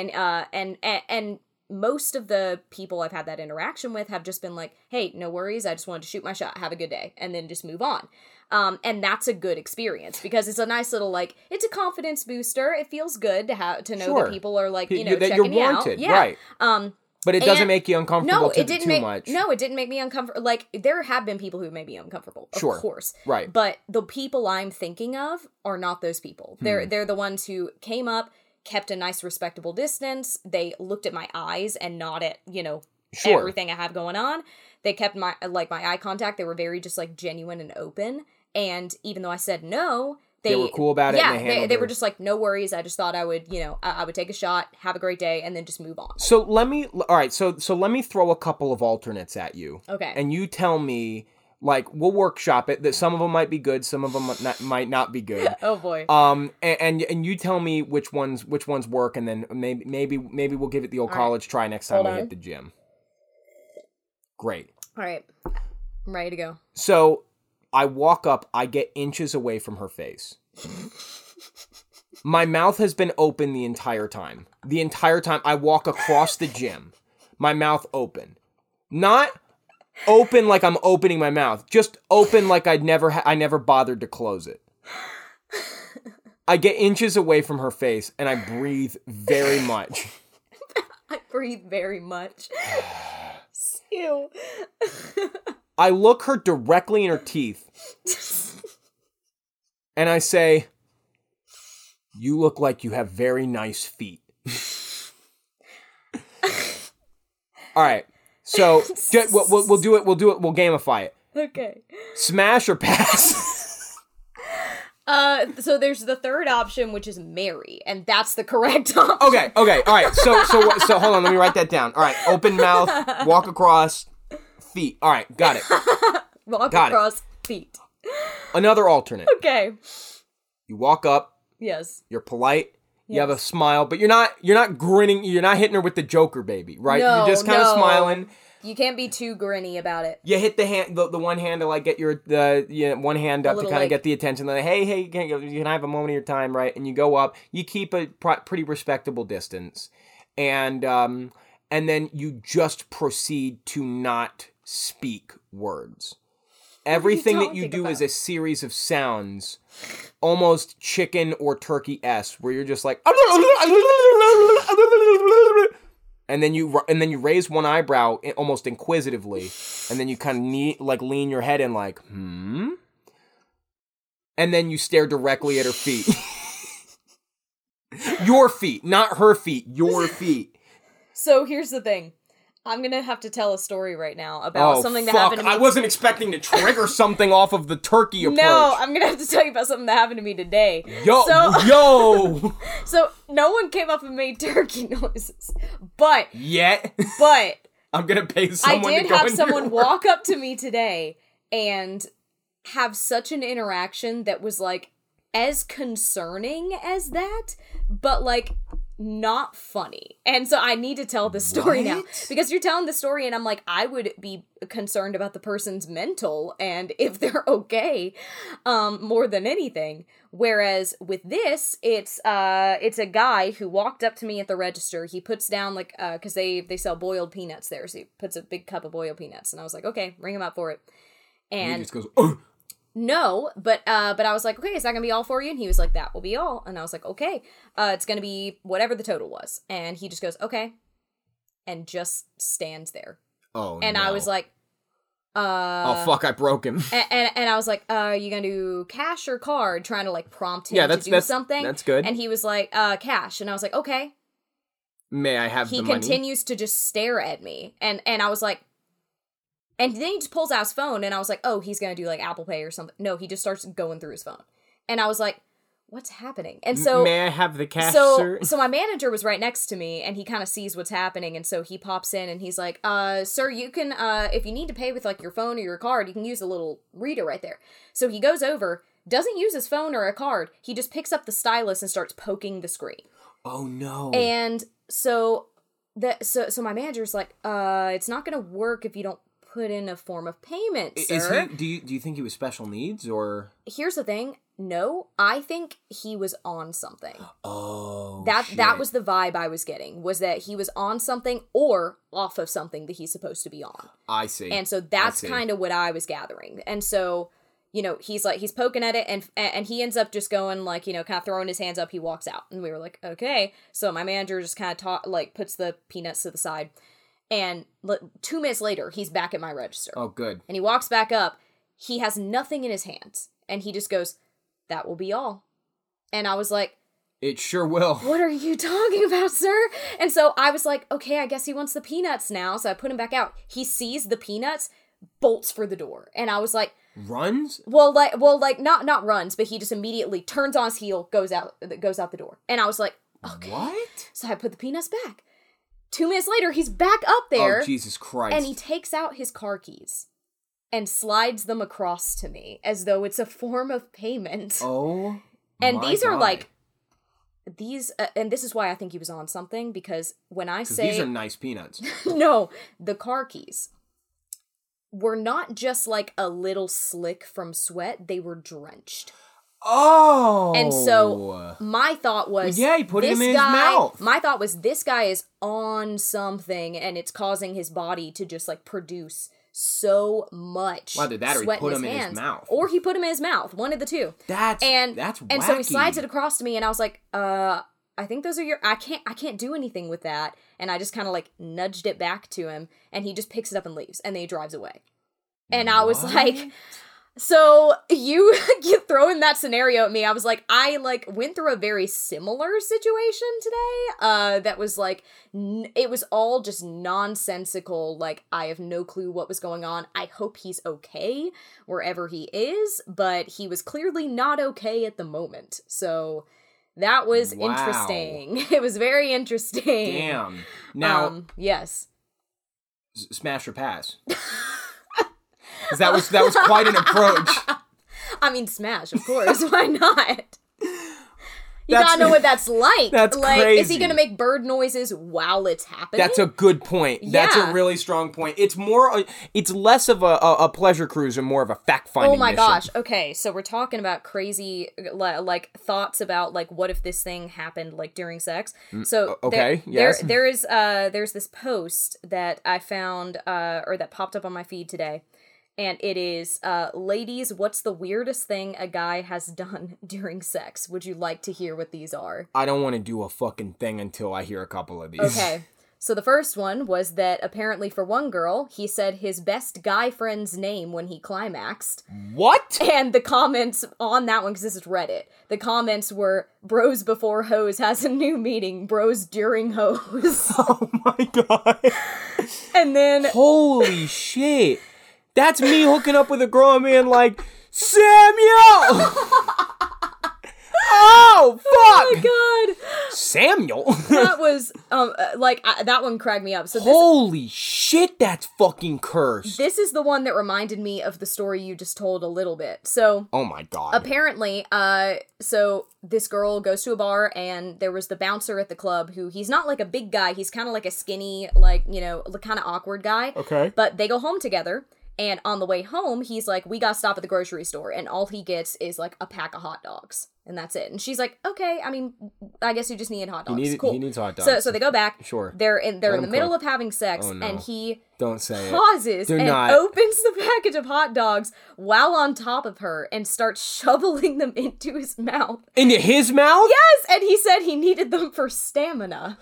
And most of the people I've had that interaction with have just been like, hey, no worries. I just wanted to shoot my shot. Have a good day. And then just move on. And that's a good experience because it's a nice little, like, it's a confidence booster. It feels good to know that people are like, that checking you're you wanted, out. Yeah. Right. But it doesn't make you uncomfortable too much. No, it didn't make me uncomfortable. Like, there have been people who made me uncomfortable, of course. Right. But the people I'm thinking of are not those people. They're the ones who came up, kept a nice respectable distance. They looked at my eyes and not at, everything I have going on. They kept my eye contact. They were very just like genuine and open. And even though I said no, they were cool about it. Yeah, and they were just like, no worries. I just thought I would, I would take a shot, have a great day, and then just move on. So let me throw a couple of alternates at you. Okay. And you tell me, like, we'll workshop it. That some of them might be good, some of them might not be good. Oh boy. And you tell me which ones work, and then maybe we'll give it the old college try next time we hit the gym. Great. All right, I'm ready to go. So I walk up. I get inches away from her face. My mouth has been open the entire time. The entire time I walk across the gym, my mouth open, not open like I'm opening my mouth, just open like I never bothered to close it. I get inches away from her face and I breathe very much. I breathe very much. Ew. I look her directly in her teeth and I say, you look like you have very nice feet. All right. So we'll do it. We'll gamify it. Okay. Smash or pass? So there's the third option, which is marry, and that's the correct option. Okay. All right. So hold on. Let me write that down. All right. Open mouth. Walk across. Feet. All right. Got it. Walk across. Feet. Another alternate. Okay. You walk up. Yes. You're polite. You have a smile, but you're not grinning. You're not hitting her with the Joker baby, right? No, you're just kind of smiling. You can't be too grinny about it. You hit the one hand to like get one hand up to kind of get the attention. Like, hey, you can have a moment of your time, right? And you go up. You keep a pretty respectable distance, and then you just proceed to not speak words. Everything that you do is a series of sounds, almost chicken or turkey-esque, where you're just like, and then you raise one eyebrow almost inquisitively, and then you kind of lean your head in like, and then you stare directly at her feet. Your feet, not her feet, your feet. So here's the thing. I'm gonna have to tell a story right now about something that happened to me. I wasn't expecting to trigger something off of the turkey approach. No, I'm gonna have to tell you about something that happened to me today. Yo! So, no one came up and made turkey noises. But... But... I'm gonna pay someone to go in I did have someone walk up to me today and have such an interaction that was, like, as concerning as that, but, like... not funny. And so I need to tell this story now. Because you're telling the story and I'm like, I would be concerned about the person's mental and if they're okay, more than anything. Whereas with this, it's a guy who walked up to me at the register. He puts down like, cause they sell boiled peanuts there. So he puts a big cup of boiled peanuts and I was like, okay, ring him up for it. And he just goes, ugh. No, but I was like, okay, is that gonna be all for you? And he was like, that will be all. And I was like, okay, it's gonna be whatever the total was. And he just goes, okay, and just stands there. Oh, and no. I was like, oh fuck, I broke him. And I was like, you gonna do cash or card? Trying to like prompt him to do something. That's good. And he was like, cash. And I was like, okay. May I have the money? He continues to just stare at me, and I was like. And then he just pulls out his phone, and I was like, oh, he's gonna do, like, Apple Pay or something. No, he just starts going through his phone. And I was like, what's happening? And so... May I have the cash, sir? So my manager was right next to me, and he kind of sees what's happening, and so he pops in, and he's like, sir, you can, if you need to pay with, like, your phone or your card, you can use a little reader right there. So he goes over, doesn't use his phone or a card, he just picks up the stylus and starts poking the screen. Oh, no. And so my manager's like, it's not gonna work if you don't put in a form of payment, sir. Do you think he was special needs, or? Here's the thing. No, I think he was on something. Oh, that was the vibe I was getting, was that he was on something or off of something that he's supposed to be on. I see. And so that's kind of what I was gathering. And so, you know, he's poking at it, and he ends up just going, like, you know, kind of throwing his hands up. He walks out, and we were like, okay. So my manager just kind of puts the peanuts to the side. And 2 minutes later, he's back at my register. Oh, good. And he walks back up. He has nothing in his hands. And he just goes, that will be all. And I was like... It sure will. What are you talking about, sir? And so I was like, okay, I guess he wants the peanuts now. So I put him back out. He sees the peanuts, bolts for the door. And I was like... Runs? Well, not runs, but he just immediately turns on his heel, goes out the door. And I was like, okay. What? So I put the peanuts back. 2 minutes later, he's back up there. Oh, Jesus Christ. And he takes out his car keys and slides them across to me as though it's a form of payment. Oh, and these God. Are like, these, and this is why I think he was on something, because when I say... These are nice peanuts. No, the car keys were not just like a little slick from sweat, they were drenched. Oh! And so, my thought was... Well, yeah, he put him in his mouth. My thought was, this guy is on something, and it's causing his body to just, like, produce so much sweat in his hands. Or he put him in his mouth. Or he put him in his mouth. One of the two. That's wacky. And so he slides it across to me, and I was like, I think those are your... I can't do anything with that. And I just kind of, like, nudged it back to him, and he just picks it up and leaves, and then he drives away. And I was like... So, you throwing that scenario at me, I was like, I, like, went through a very similar situation today, that was, like, it was all just nonsensical, like, I have no clue what was going on. I hope he's okay, wherever he is, but he was clearly not okay at the moment, so that was interesting. It was very interesting. Damn. Now... yes. Smash or pass? Because that was quite an approach. I mean, smash, of course. Why not? You gotta know what that's like. That's like, crazy. Is he gonna make bird noises while it's happening? That's a good point. Yeah. That's a really strong point. It's less of a pleasure cruise and more of a fact-finding mission. Oh my gosh. Okay, so we're talking about crazy, like, thoughts about, like, what if this thing happened, like, during sex? So, okay, yes. There's this post that I found, or that popped up on my feed today. And it is, ladies, what's the weirdest thing a guy has done during sex? Would you like to hear what these are? I don't want to do a fucking thing until I hear a couple of these. Okay. So the first one was that apparently for one girl, he said his best guy friend's name when he climaxed. What? And the comments on that one, because this is Reddit, the comments were, bros before hoes has a new meaning, bros during hoes. Oh my god. And then... Holy shit. That's me hooking up with a girl and being like, Samuel! Oh, fuck! Oh my god! Samuel? That was, that one cracked me up. So holy shit, that's fucking cursed. This is the one that reminded me of the story you just told a little bit. So... Oh my god. Apparently, so this girl goes to a bar, and there was the bouncer at the club who, he's not like a big guy, he's kind of like a skinny, like, you know, kind of awkward guy. Okay. But they go home together. And on the way home, he's like, we gotta stop at the grocery store. And all he gets is, like, a pack of hot dogs. And that's it. And she's like, okay, I mean, I guess you just need hot dogs. Cool. He needs hot dogs. So they go back. Sure. They're in the middle of having sex. Oh, no. And he Don't say pauses it. and opens the package of hot dogs while on top of her and starts shoveling them into his mouth. Into his mouth? Yes! And he said he needed them for stamina.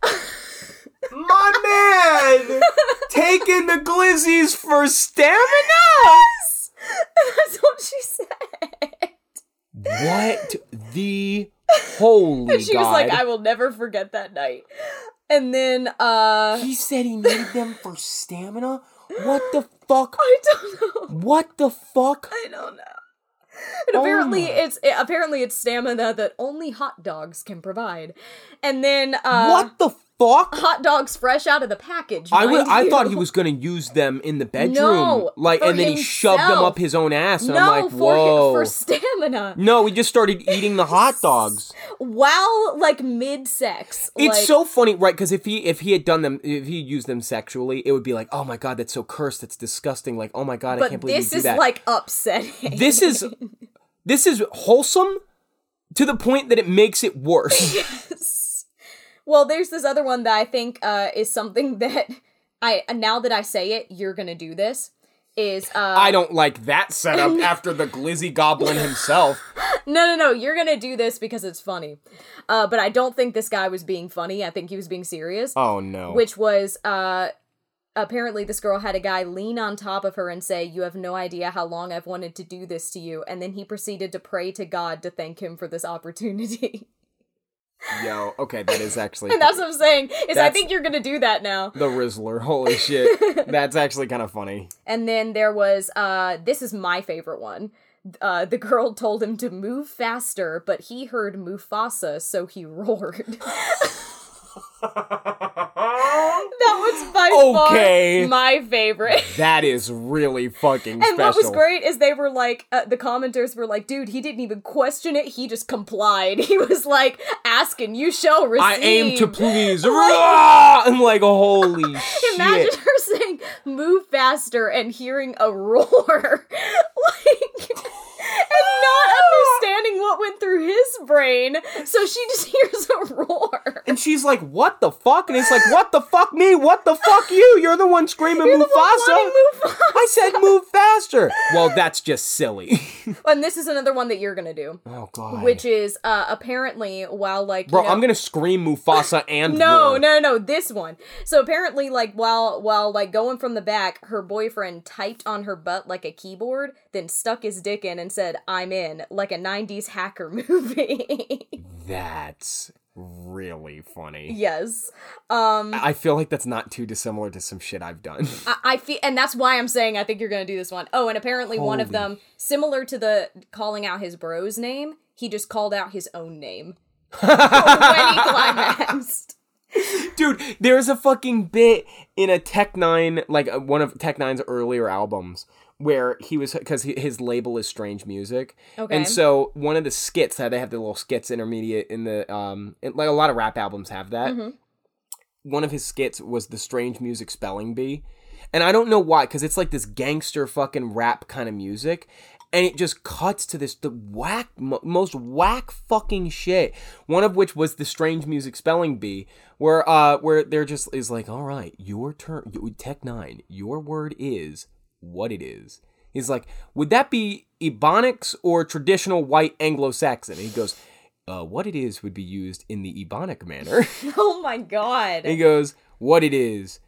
My man! Taking the glizzies for stamina? Yes! That's what she said. What the holy and she God. was like, I will never forget that night. And then, he said he needed them for stamina? What the fuck? I don't know. What the fuck? I don't know. And apparently it's stamina that only hot dogs can provide. And then, what the fuck? Hot dogs fresh out of the package. I thought he was gonna use them in the bedroom. No, and then he shoved them up his own ass. And I'm like, whoa. for stamina. No, he just started eating the hot dogs. While, like, mid-sex. It's so funny, right? Because if he had done them, if he used them sexually, it would be like, oh my god, that's so cursed, that's disgusting. Like, oh my god, I can't believe you do that. But this is, like, upsetting. This is wholesome to the point that it makes it worse. Yes. Well, there's this other one that I think is something that now that I say it, you're gonna do this. I don't like that setup after the glizzy goblin himself. No, you're gonna do this because it's funny. But I don't think this guy was being funny. I think he was being serious. Oh no. Which was, apparently this girl had a guy lean on top of her and say, you have no idea how long I've wanted to do this to you. And then he proceeded to pray to God to thank him for this opportunity. Yo, okay, that is actually... And that's what I'm saying, I think you're gonna do that now. The Rizzler, holy shit. That's actually kind of funny. And then there was, this is my favorite one. The girl told him to move faster, but he heard Mufasa, so he roared. That was by far my favorite. That is really fucking special. And what was great is they were like, the commenters were like, dude, he didn't even question it, he just complied. He was like, asking, you shall receive. I aim to please. I'm like, holy shit. Imagine her saying, move faster, and hearing a roar. And not understanding what went through his brain, so she just hears a roar. And she's like, what the fuck? And it's like, what the fuck me? What the fuck you? You're the one screaming Mufasa. Mufasa. I said move faster. Well, that's just silly. And this is another one that you're gonna do. Oh, God. Which is, apparently, while, like, Bro, I'm gonna scream Mufasa and No, this one. So apparently, like, while, like, going from the back, her boyfriend typed on her butt like a keyboard, then stuck his dick in and said, I'm in, like a 90s hacker movie. That's really funny. Yes. I feel like that's not too dissimilar to some shit I've done. I feel, and that's why I'm saying I think you're gonna do this one. Oh, and apparently one of them, similar to the calling out his bro's name, he just called out his own name. When he climaxed. Dude, there's a fucking bit in a Tech Nine, like one of Tech Nine's earlier albums, where he was, because his label is Strange Music. Okay. And so one of the skits, they have the little skits intermediate in the, like a lot of rap albums have that. Mm-hmm. One of his skits was the Strange Music spelling bee. And I don't know why, because it's like this gangster fucking rap kind of music. And it just cuts to the most whack fucking shit. One of which was the Strange Music spelling bee, where there just is like, all right, your turn, Tech Nine, your word is what it is. He's like, would that be Ebonics or traditional white Anglo-Saxon? And he goes, what it is would be used in the Ebonic manner. Oh my God. And he goes, what it is.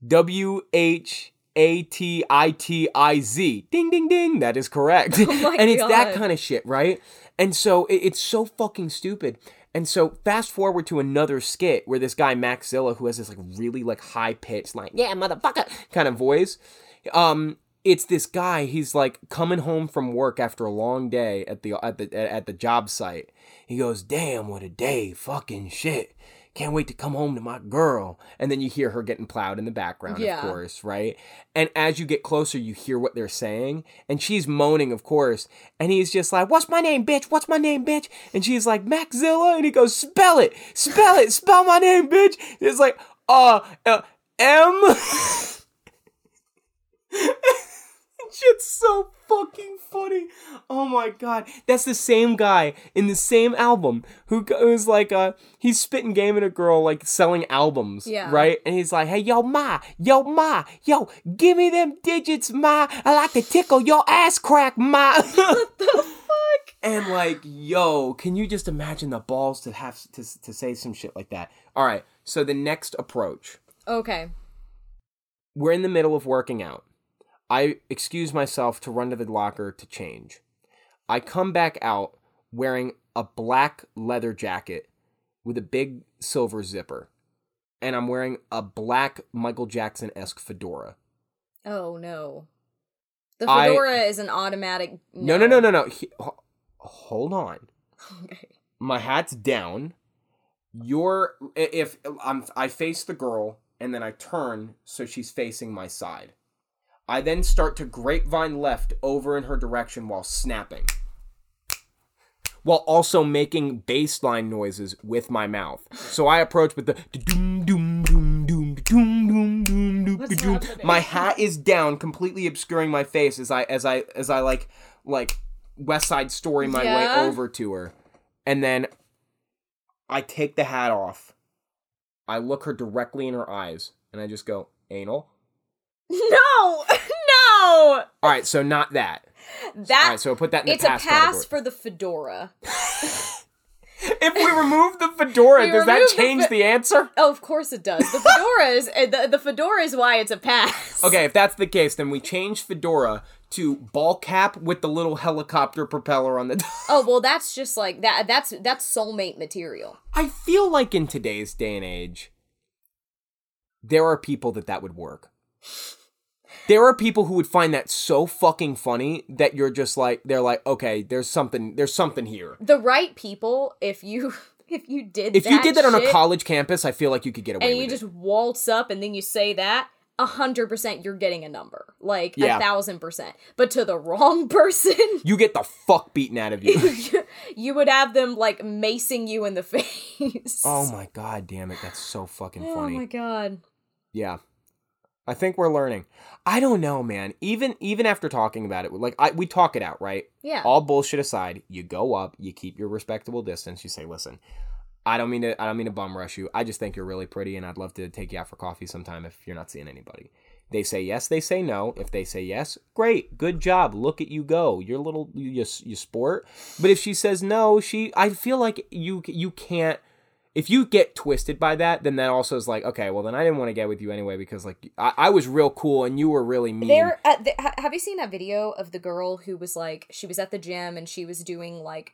WHATITIZ. Ding, ding, ding. That is correct. Oh my and it's God. that kind of shit, right? And so it's so fucking stupid. And so fast forward to another skit where this guy, Maxilla, who has this like really like high pitched, like, yeah, motherfucker kind of voice. It's this guy, he's like coming home from work after a long day at the job site. He goes, damn, what a day, fucking shit. Can't wait to come home to my girl. And then you hear her getting plowed in the background, of course, right? And as you get closer, you hear what they're saying. And she's moaning, of course. And he's just like, what's my name, bitch? What's my name, bitch? And she's like, Maxilla. And he goes, spell it. Spell it. Spell my name, bitch. It's like, M. Shit's so fucking funny. Oh my God. That's the same guy in the same album who was like, he's spitting game at a girl, like selling albums, right? And he's like, hey, yo, give me them digits, ma. I like to tickle your ass crack, ma. What the fuck? And like, yo, can you just imagine the balls to have to say some shit like that? All right. So the next approach. Okay. We're in the middle of working out. I excuse myself to run to the locker to change. I come back out wearing a black leather jacket with a big silver zipper. And I'm wearing a black Michael Jackson-esque fedora. Oh, no. The fedora is an automatic... No. Hold on. Okay. My hat's down. I face the girl, and then I turn so she's facing my side. I then start to grapevine left over in her direction while snapping. While also making bassline noises with my mouth. So I approach with the doom doom doom doom doom doom doom doom doom. My hat is down, completely obscuring my face as I like West Side Story my way over to her. And then I take the hat off. I look her directly in her eyes and I just go, anal? No! All right, so not that. All right, so put that in the pass category. It's a pass for the fedora. If we remove the fedora, does that change the answer? Oh, of course it does. The fedora is why it's a pass. Okay, if that's the case, then we change fedora to ball cap with the little helicopter propeller on the top. Oh, well, that's just like that. That's soulmate material. I feel like in today's day and age, there are people that would work. There are people who would find that so fucking funny that you're just like, they're like, okay, there's something here. The right people, if you did that on a college campus, I feel like you could get away with it. And you just waltz up and then you say that, 100% you're getting a number. Like, 1,000%. But to the wrong person... You get the fuck beaten out of you. You would have them, like, macing you in the face. Oh my God, damn it. That's so fucking funny. Oh my God. Yeah. I think we're learning. I don't know, man. Even after talking about it, like we talk it out, right? Yeah. All bullshit aside, you go up, you keep your respectable distance. You say, "Listen, I don't mean to bum rush you. I just think you're really pretty, and I'd love to take you out for coffee sometime if you're not seeing anybody." They say yes. They say no. If they say yes, great, good job. Look at you go. You're a little you sport. But if she says no, I feel like you can't. If you get twisted by that, then that also is like, okay, well, then I didn't want to get with you anyway because, like, I was real cool and you were really mean. Have you seen that video of the girl who was, like, she was at the gym and she was doing, like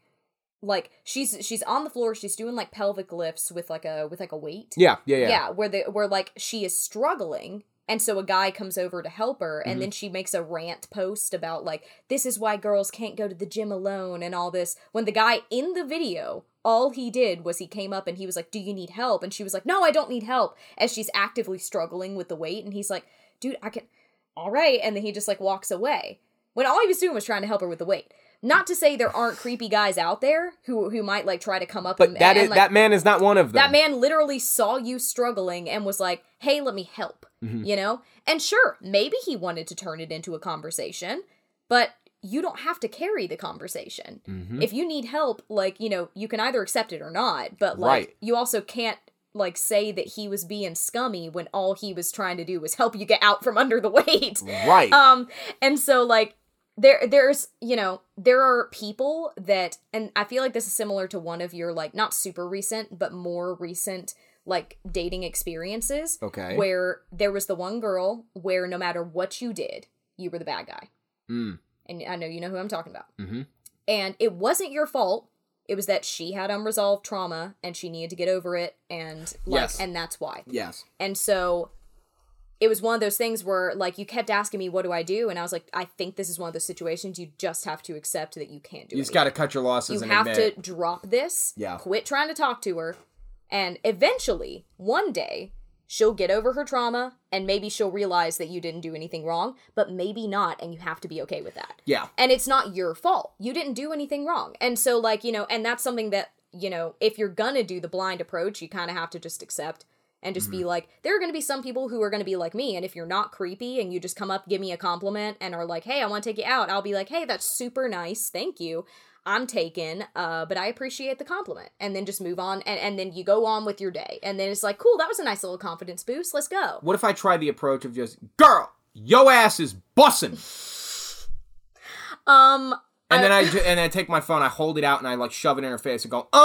she's on the floor, she's doing, like, pelvic lifts with a weight? Yeah. Yeah, where like, she is struggling, and so a guy comes over to help her, and then she makes a rant post about, like, this is why girls can't go to the gym alone and all this, when the guy in the video... All he did was he came up and he was like, do you need help? And she was like, no, I don't need help. As she's actively struggling with the weight. And he's like, dude, I can, all right. And then he just like walks away. When all he was doing was trying to help her with the weight. Not to say there aren't creepy guys out there who might like try to come up. But that man is not one of them. That man literally saw you struggling and was like, hey, let me help, you know? And sure, maybe he wanted to turn it into a conversation, but you don't have to carry the conversation. If you need help, like, you know, you can either accept it or not, but like, you also can't like say that he was being scummy when all he was trying to do was help you get out from under the weight. Right. And so like, there's, you know, there are people that, and I feel like this is similar to one of your like, not super recent, but more recent like dating experiences. Okay. Where there was the one girl where no matter what you did, you were the bad guy. Mm. And I know you know who I'm talking about. Mm-hmm. And it wasn't your fault. It was that she had unresolved trauma and she needed to get over it, and like, yes. and that's why. Yes. And so it was one of those things where like you kept asking me, what do I do? And I was like, I think this is one of those situations you just have to accept that you can't do it. You just got to cut your losses and admit. You have to drop this. Yeah. Quit trying to talk to her. And eventually, one day, she'll get over her trauma, and maybe she'll realize that you didn't do anything wrong, but maybe not, and you have to be okay with that. Yeah. And it's not your fault. You didn't do anything wrong. And so, like, you know, and that's something that, you know, if you're gonna do the blind approach, you kind of have to just accept and just be like, there are gonna be some people who are gonna be like me, and if you're not creepy and you just come up, give me a compliment, and are like, hey, I want to take you out, I'll be like, hey, that's super nice, thank you. I'm taken, but I appreciate the compliment. And then just move on, and then you go on with your day. And then it's like, cool, that was a nice little confidence boost, let's go. What if I try the approach of just, girl, yo ass is bussin'? And then I take my phone, I hold it out, and I like shove it in her face and go,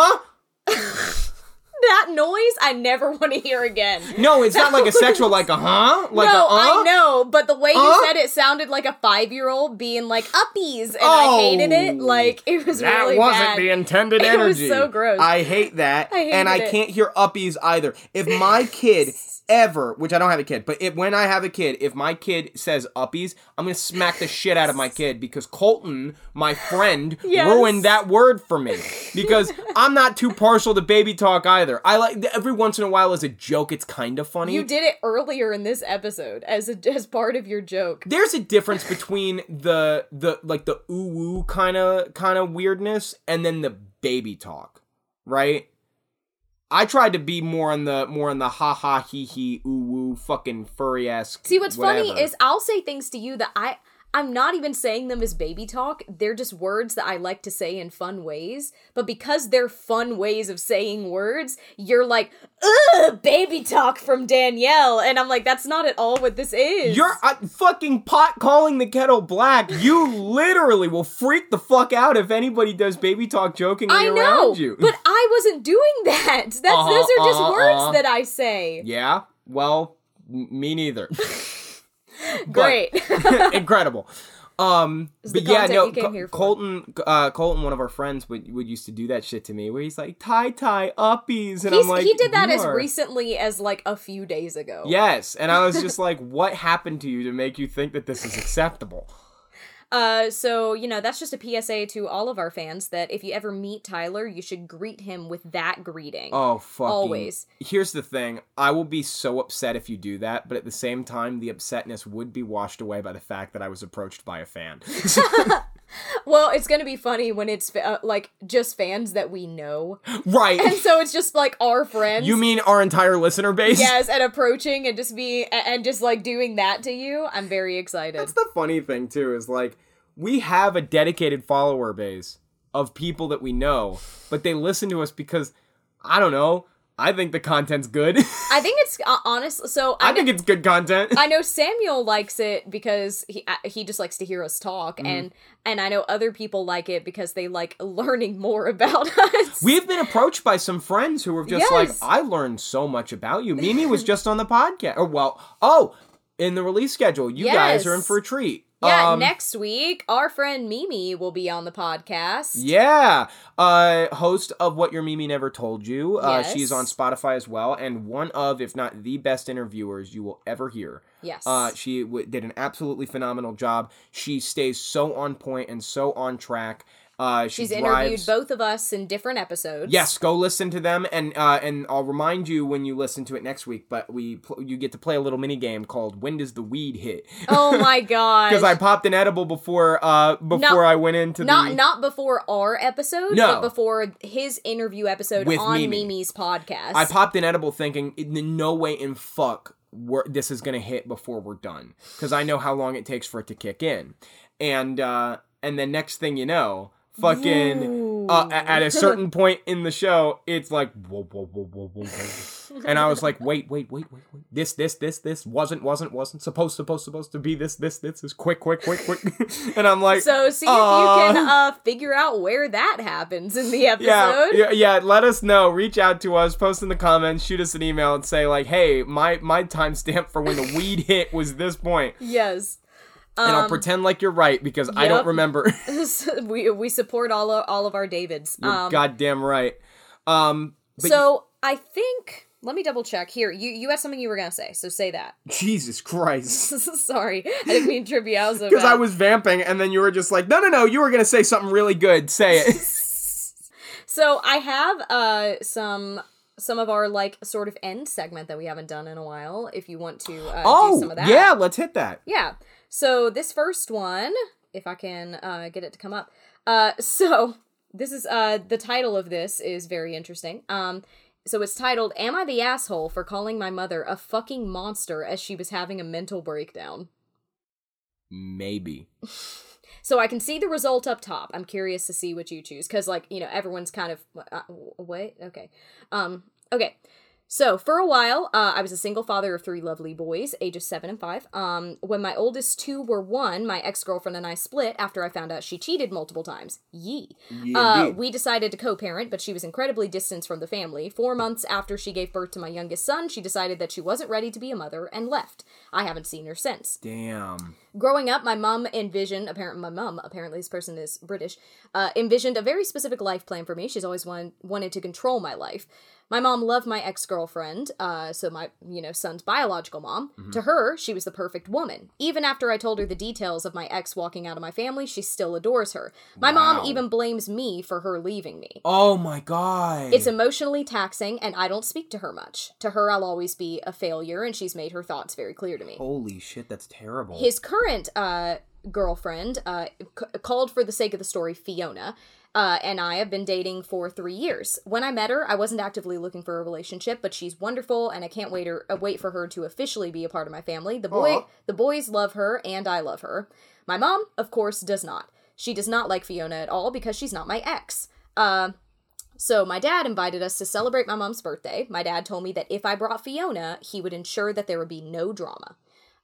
That noise I never want to hear again. No, it's not like a sexual, like a like no, a I know, but the way you said it sounded like a 5-year-old being like uppies, and I hated it. Like, it was really bad. That wasn't the intended energy. It was so gross. I hate that, I can't hear uppies either. If my kid ever, which I don't have a kid, but when I have a kid, if my kid says uppies, I'm gonna smack the shit out of my kid, because Colton, my friend, ruined that word for me. Because I'm not too partial to baby talk either. I like, every once in a while as a joke, it's kind of funny. You did it earlier in this episode as part of your joke. There's a difference between the like the ooh-woo kind of weirdness and then the baby talk, right? I tried to be more on the ha ha he he ooh woo fucking furry ass. See, what's funny is I'll say things to you that I'm not even saying them as baby talk. They're just words that I like to say in fun ways. But because they're fun ways of saying words, you're like, ugh, baby talk from Danielle. And I'm like, that's not at all what this is. You're fucking pot calling the kettle black. You literally will freak the fuck out if anybody does baby talk jokingly around you. But I wasn't doing that. Those are just words that I say. Yeah? Well, me neither. Great. Incredible. But yeah, no, Colton, one of our friends would used to do that shit to me, where he's like, tie uppies, and I'm like, he did that as recently as like a few days ago. Yes, and I was just like, what happened to you to make you think that this is acceptable? So, you know, that's just a PSA to all of our fans that if you ever meet Tyler, you should greet him with that greeting. Oh, fucking. Always. Here's the thing. I will be so upset if you do that, but at the same time, the upsetness would be washed away by the fact that I was approached by a fan. Well, it's gonna be funny when it's, like, just fans that we know. Right. And so it's just, like, our friends. You mean our entire listener base? Yes, and approaching and just, like, doing that to you. I'm very excited. That's the funny thing, too, is, like, we have a dedicated follower base of people that we know, but they listen to us because, I don't know, I think the content's good. I think it's honest. So I think it's good content. I know Samuel likes it because he just likes to hear us talk, and I know other people like it because they like learning more about us. We've been approached by some friends who were just like, I learned so much about you. Mimi was just on the podcast. In the release schedule, you guys are in for a treat. Yeah, next week, our friend Mimi will be on the podcast. Yeah, host of What Your Mimi Never Told You. Yes. She's on Spotify as well, and one of, if not the best interviewers you will ever hear. Yes. She did an absolutely phenomenal job. She stays so on point and so on track. She's interviewed both of us in different episodes. Yes, go listen to them, and I'll remind you when you listen to it next week, but you get to play a little mini game called When Does the Weed Hit? Oh my god. Because I popped an edible before I went into Not before our episode, no. but before his interview episode with on Mimi's podcast. I popped an edible thinking, in no way in fuck this is going to hit before we're done. Because I know how long it takes for it to kick in. And then next thing you know, fucking at a certain point in the show, it's like, whoa, whoa, whoa, whoa, whoa, whoa. And I was like, wait. This wasn't supposed to be this is quick. And I'm like, so see if you can figure out where that happens in the episode. Yeah, let us know. Reach out to us, post in the comments, shoot us an email and say like, hey, my timestamp for when the weed hit was this point. Yes. And I'll pretend like you're right because I don't remember. we support all of our Davids. You're goddamn right. So I think, let me double check here. You had something you were gonna say, so say that. Jesus Christ. Sorry, I didn't mean to trip you out so bad. Because I was vamping, and then you were just like, no, you were gonna say something really good. Say it. So I have some of our like sort of end segment that we haven't done in a while. If you want to do some of that. Yeah, let's hit that. Yeah. So this first one, if I can get it to come up. So this is the title of this is very interesting. So it's titled, "Am I the asshole for calling my mother a fucking monster as she was having a mental breakdown?" Maybe. So I can see the result up top. I'm curious to see what you choose. Because, like, you know, everyone's kind of... wait? Okay. Okay. So, for a while, I was a single father of 3 lovely boys, ages 7 and 5. When my oldest 2 were 1, my ex-girlfriend and I split after I found out she cheated multiple times. We decided to co-parent, but she was incredibly distant from the family. 4 months after she gave birth to my youngest son, she decided that she wasn't ready to be a mother and left. I haven't seen her since. Damn. Growing up, my mom envisioned, apparently this person is British, envisioned a very specific life plan for me. She's always wanted to control my life. My mom loved my ex-girlfriend, so my, son's biological mom. Mm-hmm. To her, she was the perfect woman. Even after I told her the details of my ex walking out of my family, she still adores her. My mom even blames me for her leaving me. Oh my God. It's emotionally taxing, and I don't speak to her much. To her, I'll always be a failure, and she's made her thoughts very clear to me. Holy shit, that's terrible. His current girlfriend, called for the sake of the story Fiona, and I have been dating for 3 years. When I met her, I wasn't actively looking for a relationship, but she's wonderful, and I can't wait for her to officially be a part of my family. The boys love her, and I love her. My mom, of course, does not. She does not like Fiona at all because she's not my ex. So my dad invited us to celebrate my mom's birthday. My dad told me that if I brought Fiona, he would ensure that there would be no drama.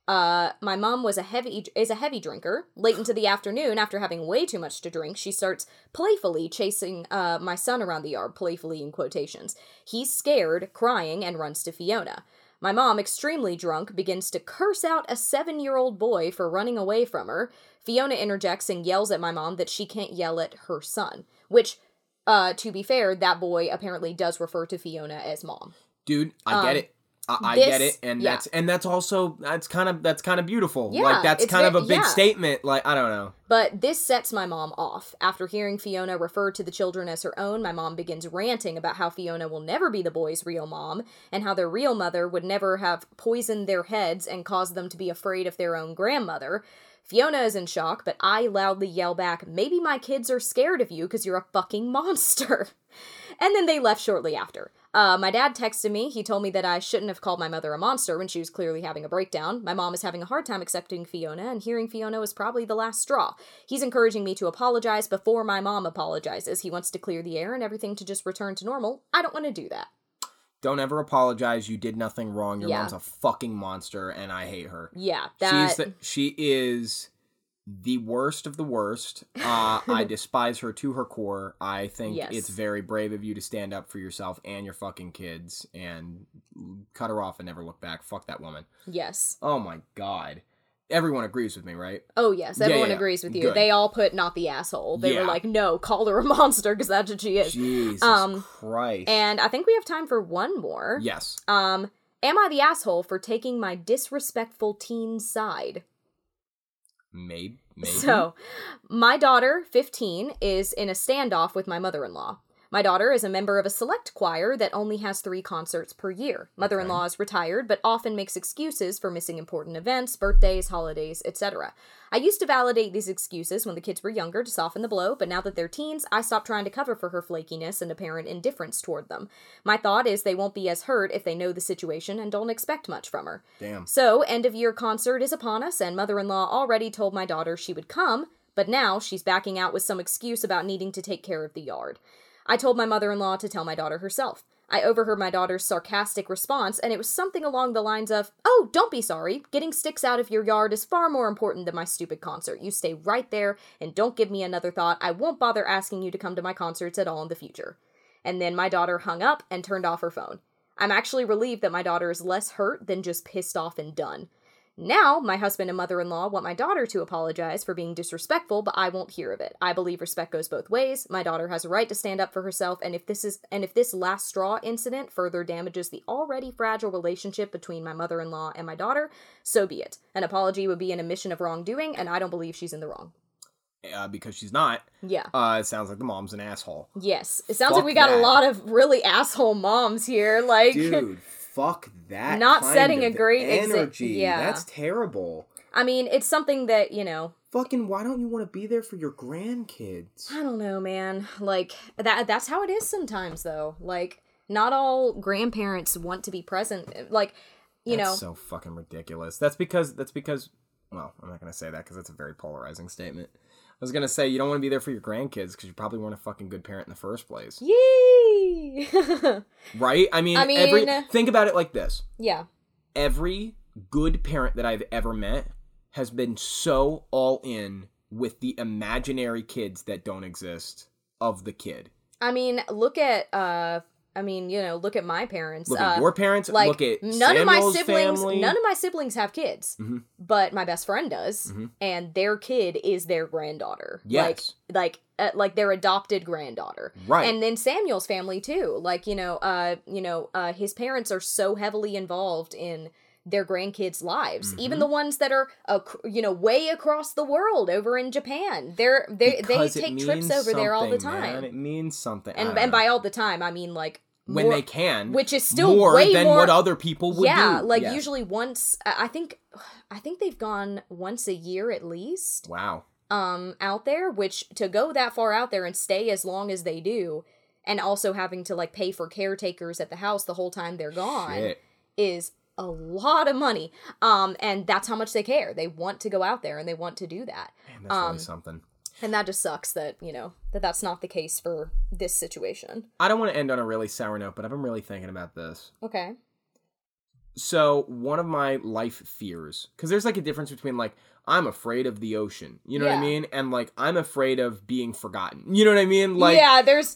My mom is a heavy drinker. Late into the afternoon, after having way too much to drink, she starts playfully chasing my son around the yard, playfully in quotations. He's scared, crying, and runs to Fiona. My mom, extremely drunk, begins to curse out a 7-year-old boy for running away from her. Fiona interjects and yells at my mom that she can't yell at her son, which, to be fair, that boy apparently does refer to Fiona as mom. Dude, I get it. I get it, and that's also kind of beautiful. Yeah, like that's kind of a big statement. Like, I don't know. But this sets my mom off. After hearing Fiona refer to the children as her own, my mom begins ranting about how Fiona will never be the boys' real mom, and how their real mother would never have poisoned their heads and caused them to be afraid of their own grandmother. Fiona is in shock, but I loudly yell back, "Maybe my kids are scared of you because you're a fucking monster." And then they left shortly after. My dad texted me. He told me that I shouldn't have called my mother a monster when she was clearly having a breakdown. My mom is having a hard time accepting Fiona, and hearing Fiona was probably the last straw. He's encouraging me to apologize before my mom apologizes. He wants to clear the air and everything to just return to normal. I don't want to do that. Don't ever apologize. You did nothing wrong. Your mom's a fucking monster, and I hate her. Yeah, she is the worst of the worst. I despise her to her core. I think it's very brave of you to stand up for yourself and your fucking kids and cut her off and never look back. Fuck that woman. Yes. Oh my God. Everyone agrees with me, right? Oh, yes. Everyone agrees with you. Good. They all put not the asshole. They were like, no, call her a monster because that's what she is. Jesus Christ. And I think we have time for one more. Yes. Am I the asshole for taking my disrespectful teen side? Maybe. So, my daughter, 15, is in a standoff with my mother-in-law. My daughter is a member of a select choir that only has 3 concerts per year. Mother-in-law is retired, but often makes excuses for missing important events, birthdays, holidays, etc. I used to validate these excuses when the kids were younger to soften the blow, but now that they're teens, I stopped trying to cover for her flakiness and apparent indifference toward them. My thought is they won't be as hurt if they know the situation and don't expect much from her. Damn. So, end-of-year concert is upon us, and mother-in-law already told my daughter she would come, but now she's backing out with some excuse about needing to take care of the yard. I told my mother-in-law to tell my daughter herself. I overheard my daughter's sarcastic response, and it was something along the lines of, "Oh, don't be sorry. Getting sticks out of your yard is far more important than my stupid concert. You stay right there and don't give me another thought. I won't bother asking you to come to my concerts at all in the future." And then my daughter hung up and turned off her phone. I'm actually relieved that my daughter is less hurt than just pissed off and done. Now, my husband and mother-in-law want my daughter to apologize for being disrespectful, but I won't hear of it. I believe respect goes both ways. My daughter has a right to stand up for herself, and if this last straw incident further damages the already fragile relationship between my mother-in-law and my daughter, so be it. An apology would be an admission of wrongdoing, and I don't believe she's in the wrong. Because she's not. Yeah. It sounds like the mom's an asshole. Yes. It sounds like we got a lot of really asshole moms here. Like, dude, fuck that. Not setting a great energy. Yeah. That's terrible. I mean, it's something that, fucking, why don't you want to be there for your grandkids? I don't know, man. Like, that's how it is sometimes, though. Like, not all grandparents want to be present. Like, That's so fucking ridiculous. That's because, well, I'm not going to say that because that's a very polarizing statement. I was going to say, you don't want to be there for your grandkids because you probably weren't a fucking good parent in the first place. Yee! Right? I mean, think about it like this. Yeah. Every good parent that I've ever met has been so all in with the imaginary kids that don't exist of the kid. I mean, look at look at my parents. Look at your parents. Like, look at none Samuel's of my siblings. family. None of my siblings have kids, but my best friend does, and their kid is their granddaughter. Yes, like their adopted granddaughter. Right, and then Samuel's family too. Like his parents are so heavily involved in their grandkids' lives, even the ones that are way across the world over in Japan. They take trips over there all the time. Man. It means something, and by all the time I mean like when more, they can, which is still more way than more, what other people would do. Yeah, like usually once. I think they've gone once a year at least. Wow. Out there, which to go that far out there and stay as long as they do, and also having to like pay for caretakers at the house the whole time they're gone is a lot of money. And that's how much they care. They want to go out there and they want to do that. Man, that's really something. And that just sucks that, that's not the case for this situation. I don't want to end on a really sour note, but I've been really thinking about this. Okay. So one of my life fears, because there's like a difference between like, I'm afraid of the ocean, you know what I mean? And like, I'm afraid of being forgotten. You know what I mean? Like, yeah, there's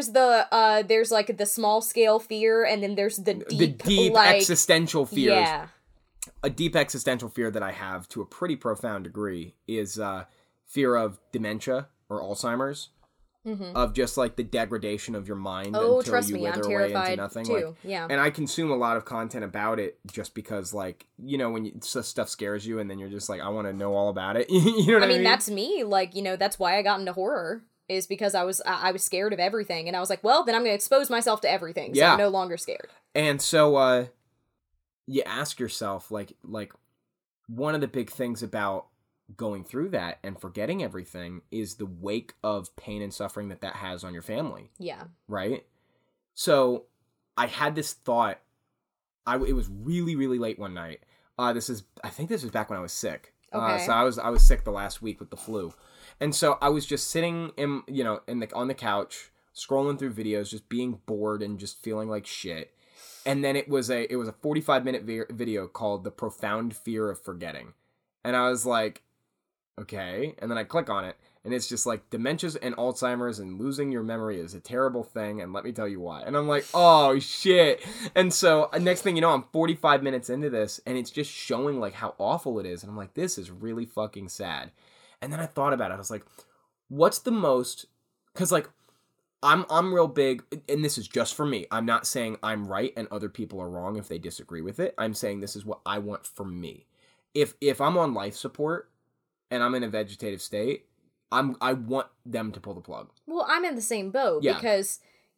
like the small scale fear, and then there's the deep like, existential fears. Yeah. A deep existential fear that I have to a pretty profound degree is fear of dementia or Alzheimer's. Of just like the degradation of your mind until you wither away into nothing. Too. Like, and I consume a lot of content about it just because, like, when stuff scares you, and then you're just like, I want to know all about it. You know what I mean? That's me. Like, that's why I got into horror, is because I was scared of everything, and I was like, well, then I'm going to expose myself to everything, so I'm no longer scared. And so, you ask yourself, like one of the big things about going through that and forgetting everything is the wake of pain and suffering that has on your family. Yeah. Right? So I had this thought. It was really, really late one night. I think this was back when I was sick. Okay. So I was sick the last week with the flu. And so I was just sitting on the couch, scrolling through videos, just being bored and just feeling like shit. And then it was a 45-minute video called The Profound Fear of Forgetting. And I was like, okay. And then I click on it, and it's just like, dementias and Alzheimer's and losing your memory is a terrible thing, and let me tell you why. And I'm like, oh, shit. And so next thing you know, I'm 45 minutes into this, and it's just showing like how awful it is. And I'm like, this is really fucking sad. And then I thought about it. I was like, what's the most... Because like, I'm real big, and this is just for me. I'm not saying I'm right and other people are wrong if they disagree with it. I'm saying this is what I want for me. If I'm on life support and I'm in a vegetative state, I want them to pull the plug. Well, I'm in the same boat because,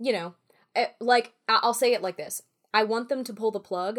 like, I'll say it like this. I want them to pull the plug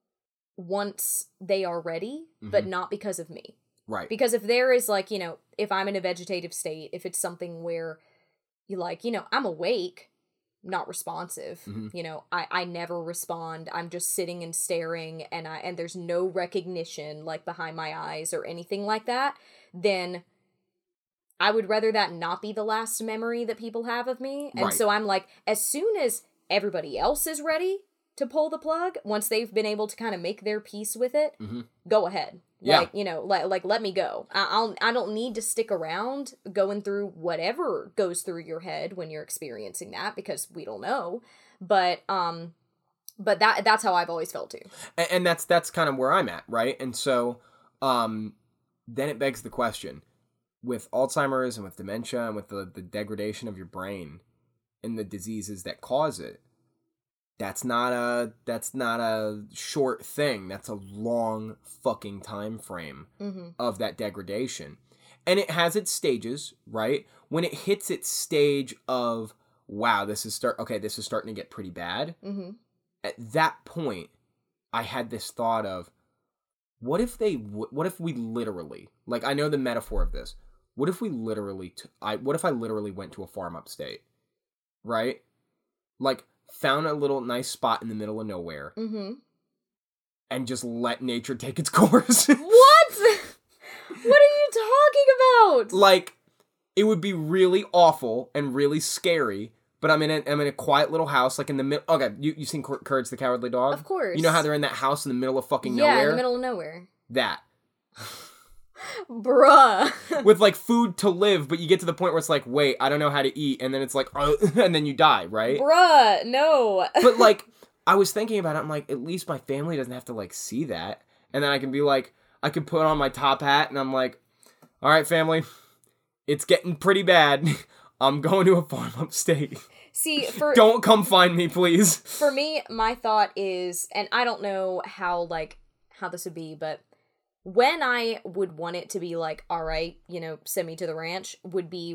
once they are ready, but not because of me. Right. Because if there is, like, if I'm in a vegetative state, if it's something where, I'm awake, not responsive, I never respond. I'm just sitting and staring, and there's no recognition, like, behind my eyes or anything like that, then I would rather that not be the last memory that people have of me. And so I'm like, as soon as everybody else is ready to pull the plug, once they've been able to kind of make their peace with it, go ahead. Like, you know, like let me go. I don't need to stick around going through whatever goes through your head when you're experiencing that, because we don't know. But that's how I've always felt too. And that's kind of where I'm at, right? And so then it begs the question, with Alzheimer's and with dementia and with the degradation of your brain and the diseases that cause it, that's not a short thing. That's a long fucking time frame of that degradation. And it has its stages, right? When it hits its stage of, wow, this is starting to get pretty bad. At that point, I had this thought of, what if we literally, like, I know the metaphor of this. What if I literally went to a farm upstate, right? Like, found a little nice spot in the middle of nowhere, and just let nature take its course. What? What are you talking about? Like, it would be really awful and really scary, but I'm in a quiet little house, like in the middle. Okay, you've seen Courage the Cowardly Dog? Of course. You know how they're in that house in the middle of fucking nowhere? Yeah, in the middle of nowhere. That. Bruh. With, like, food to live, but you get to the point where it's like, wait, I don't know how to eat, and then it's like, and then you die, right? Bruh, no. But, like, I was thinking about it, I'm like, at least my family doesn't have to, like, see that. And then I can be like, I can put on my top hat, and I'm like, all right, family, it's getting pretty bad. I'm going to a farm upstate. See, don't come find me, please. For me, my thought is, and I don't know how this would be, but when I would want it to be like, all right, you know, send me to the ranch, would be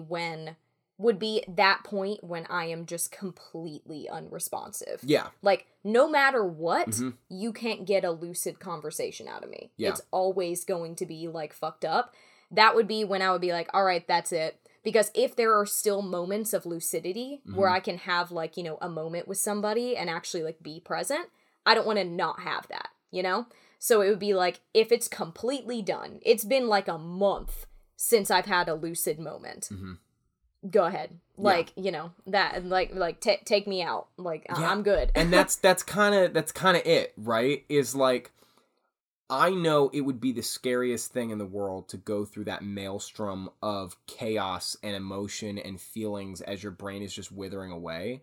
that point when I am just completely unresponsive. Yeah. Like, no matter what, you can't get a lucid conversation out of me. Yeah. It's always going to be, like, fucked up. That would be when I would be like, all right, that's it. Because if there are still moments of lucidity where I can have, like, you know, a moment with somebody and actually, like, be present, I don't want to not have that, you know? So it would be like, if it's completely done, it's been like a month since I've had a lucid moment. Go ahead. Like, you know, that, like take me out. Like, I'm good. And that's kind of it, right? Is like, I know it would be the scariest thing in the world to go through that maelstrom of chaos and emotion and feelings as your brain is just withering away.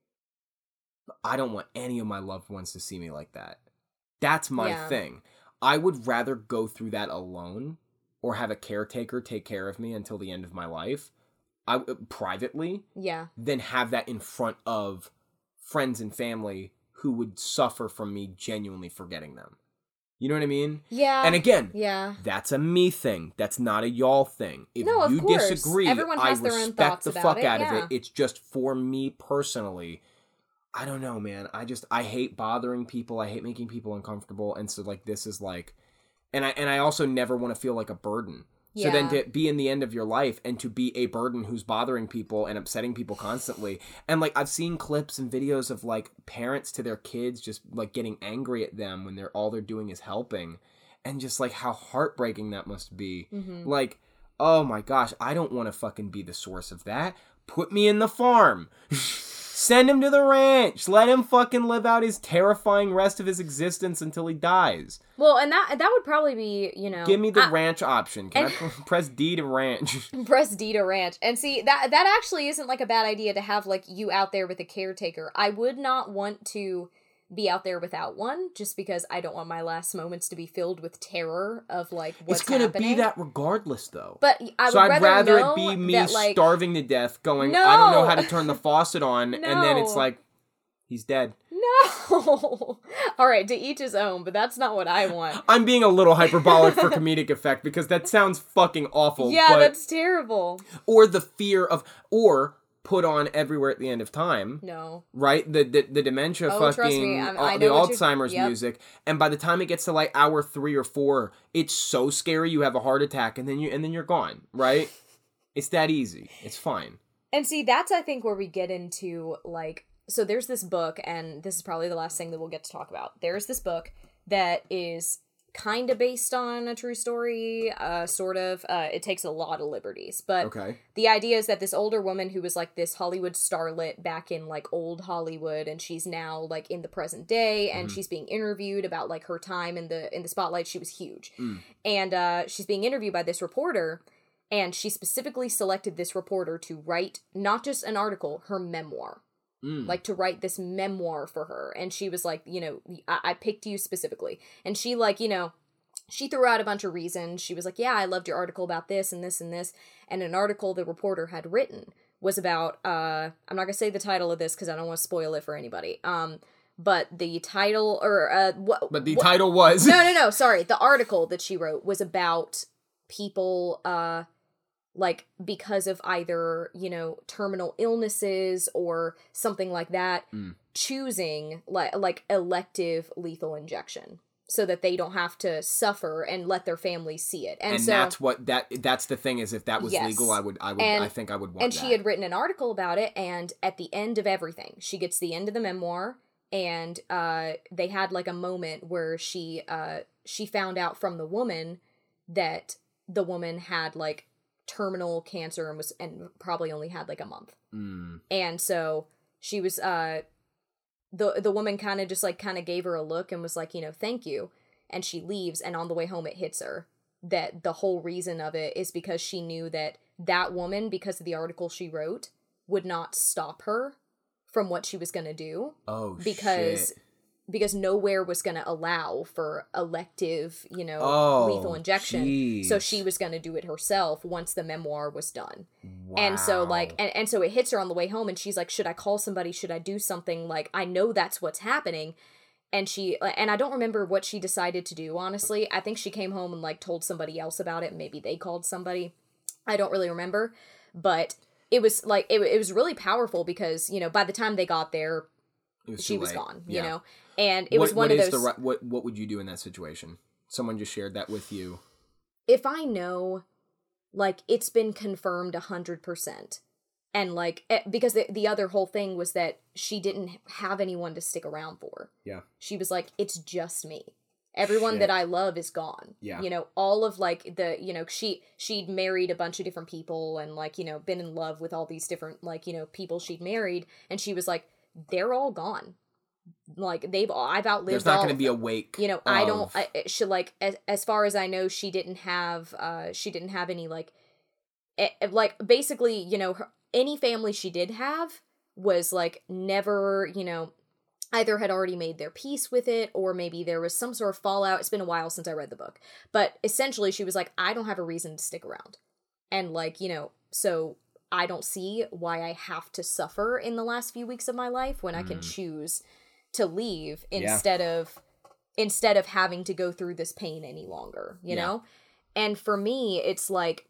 But I don't want any of my loved ones to see me like that. That's my thing. I would rather go through that alone or have a caretaker take care of me until the end of my life, privately, than have that in front of friends and family who would suffer from me genuinely forgetting them. You know what I mean? Yeah. And again, that's a me thing. That's not a y'all thing. If you disagree, everyone has their own thoughts the fuck out of it. It's just for me personally. I don't know, man. I hate bothering people. I hate making people uncomfortable. And so, like, this is like, and I also never want to feel like a burden. So then to be in the end of your life and to be a burden who's bothering people and upsetting people constantly. And, like, I've seen clips and videos of, like, parents to their kids just, like, getting angry at them when all they're doing is helping. And just, like, how heartbreaking that must be. Like, oh my gosh, I don't want to fucking be the source of that. Put me in the farm. Send him to the ranch. Let him fucking live out his terrifying rest of his existence until he dies. Well, and that would probably be, you know... Give me the ranch option. Can I press D to ranch? Press D to ranch. And see, that actually isn't, like, a bad idea to have, like, you out there with a caretaker. I would not want to be out there without one, just because I don't want my last moments to be filled with terror of, like, what's happening. It's gonna be that regardless, though. But I'd rather it be me that, like, starving to death, going, I don't know how to turn the faucet on, and then it's like, he's dead. No! Alright, to each his own, but that's not what I want. I'm being a little hyperbolic for comedic effect, because that sounds fucking awful. Yeah, that's terrible. Or the fear of, or put on Everywhere at the End of Time. No. Right? The dementia fucking, I the Alzheimer's music. And by the time it gets to, like, hour 3 or 4, it's so scary you have a heart attack and then you're gone, right? It's that easy. It's fine. And see, that's, I think, where we get into, like, so there's this book, and this is probably the last thing that we'll get to talk about. There's this book that is kind of based on a true story, sort of. It takes a lot of liberties, but the idea is that this older woman who was like this Hollywood starlet back in like old Hollywood, and she's now like in the present day, and she's being interviewed about like her time in the spotlight. She was huge, and she's being interviewed by this reporter, and she specifically selected this reporter to write not just an article, her memoir. Like, to write this memoir for her. And she was like, you know, I picked you specifically. And she, like, you know, she threw out a bunch of reasons. She was like, yeah, I loved your article about this and this and this. And an article the reporter had written was about, I'm not going to say the title of this because I don't want to spoil it for anybody. But the title, or, title was... No, sorry. The article that she wrote was about people, like, because of either, you know, terminal illnesses or something like that, choosing, like elective lethal injection so that they don't have to suffer and let their families see it. And so, that's the thing, is if that was legal, I think I would want that. And she had written an article about it, and at the end of everything, she gets the end of the memoir, and they had, like, a moment where she found out from the woman that the woman had, like, terminal cancer and probably only had like a month. And so she was the woman kind of gave her a look and was like, you know, thank you. And she leaves, and on the way home it hits her that the whole reason of it is because she knew that woman, because of the article she wrote, would not stop her from what she was going to do. Because nowhere was going to allow for elective, you know, lethal injection. Geez. So she was going to do it herself once the memoir was done. Wow. And so, like, and so it hits her on the way home, and she's like, should I call somebody? Should I do something? Like, I know that's what's happening. And I don't remember what she decided to do, honestly. I think she came home and, like, told somebody else about it. Maybe they called somebody. I don't really remember. But it was, like, it was really powerful because, you know, by the time they got there, she was gone, you know? And it was one of those... What would you do in that situation? Someone just shared that with you. If I know, like, it's been confirmed 100%, and, like, because the other whole thing was that she didn't have anyone to stick around for. Yeah. She was like, it's just me. Everyone that I love is gone. Yeah. You know, all of, like, you know, she'd married a bunch of different people and, like, you know, been in love with all these different, like, you know, people she'd married, and she was like, they're all gone. Like, I've outlived. There's not going to be a wake. You know, she, like, as far as I know, she didn't have any, like, basically, you know, any family she did have was, like, never, you know, either had already made their peace with it, or maybe there was some sort of fallout. It's been a while since I read the book, but essentially she was like, I don't have a reason to stick around. And, like, you know, so I don't see why I have to suffer in the last few weeks of my life when I can choose to leave instead of having to go through this pain any longer, you know? And for me, it's like,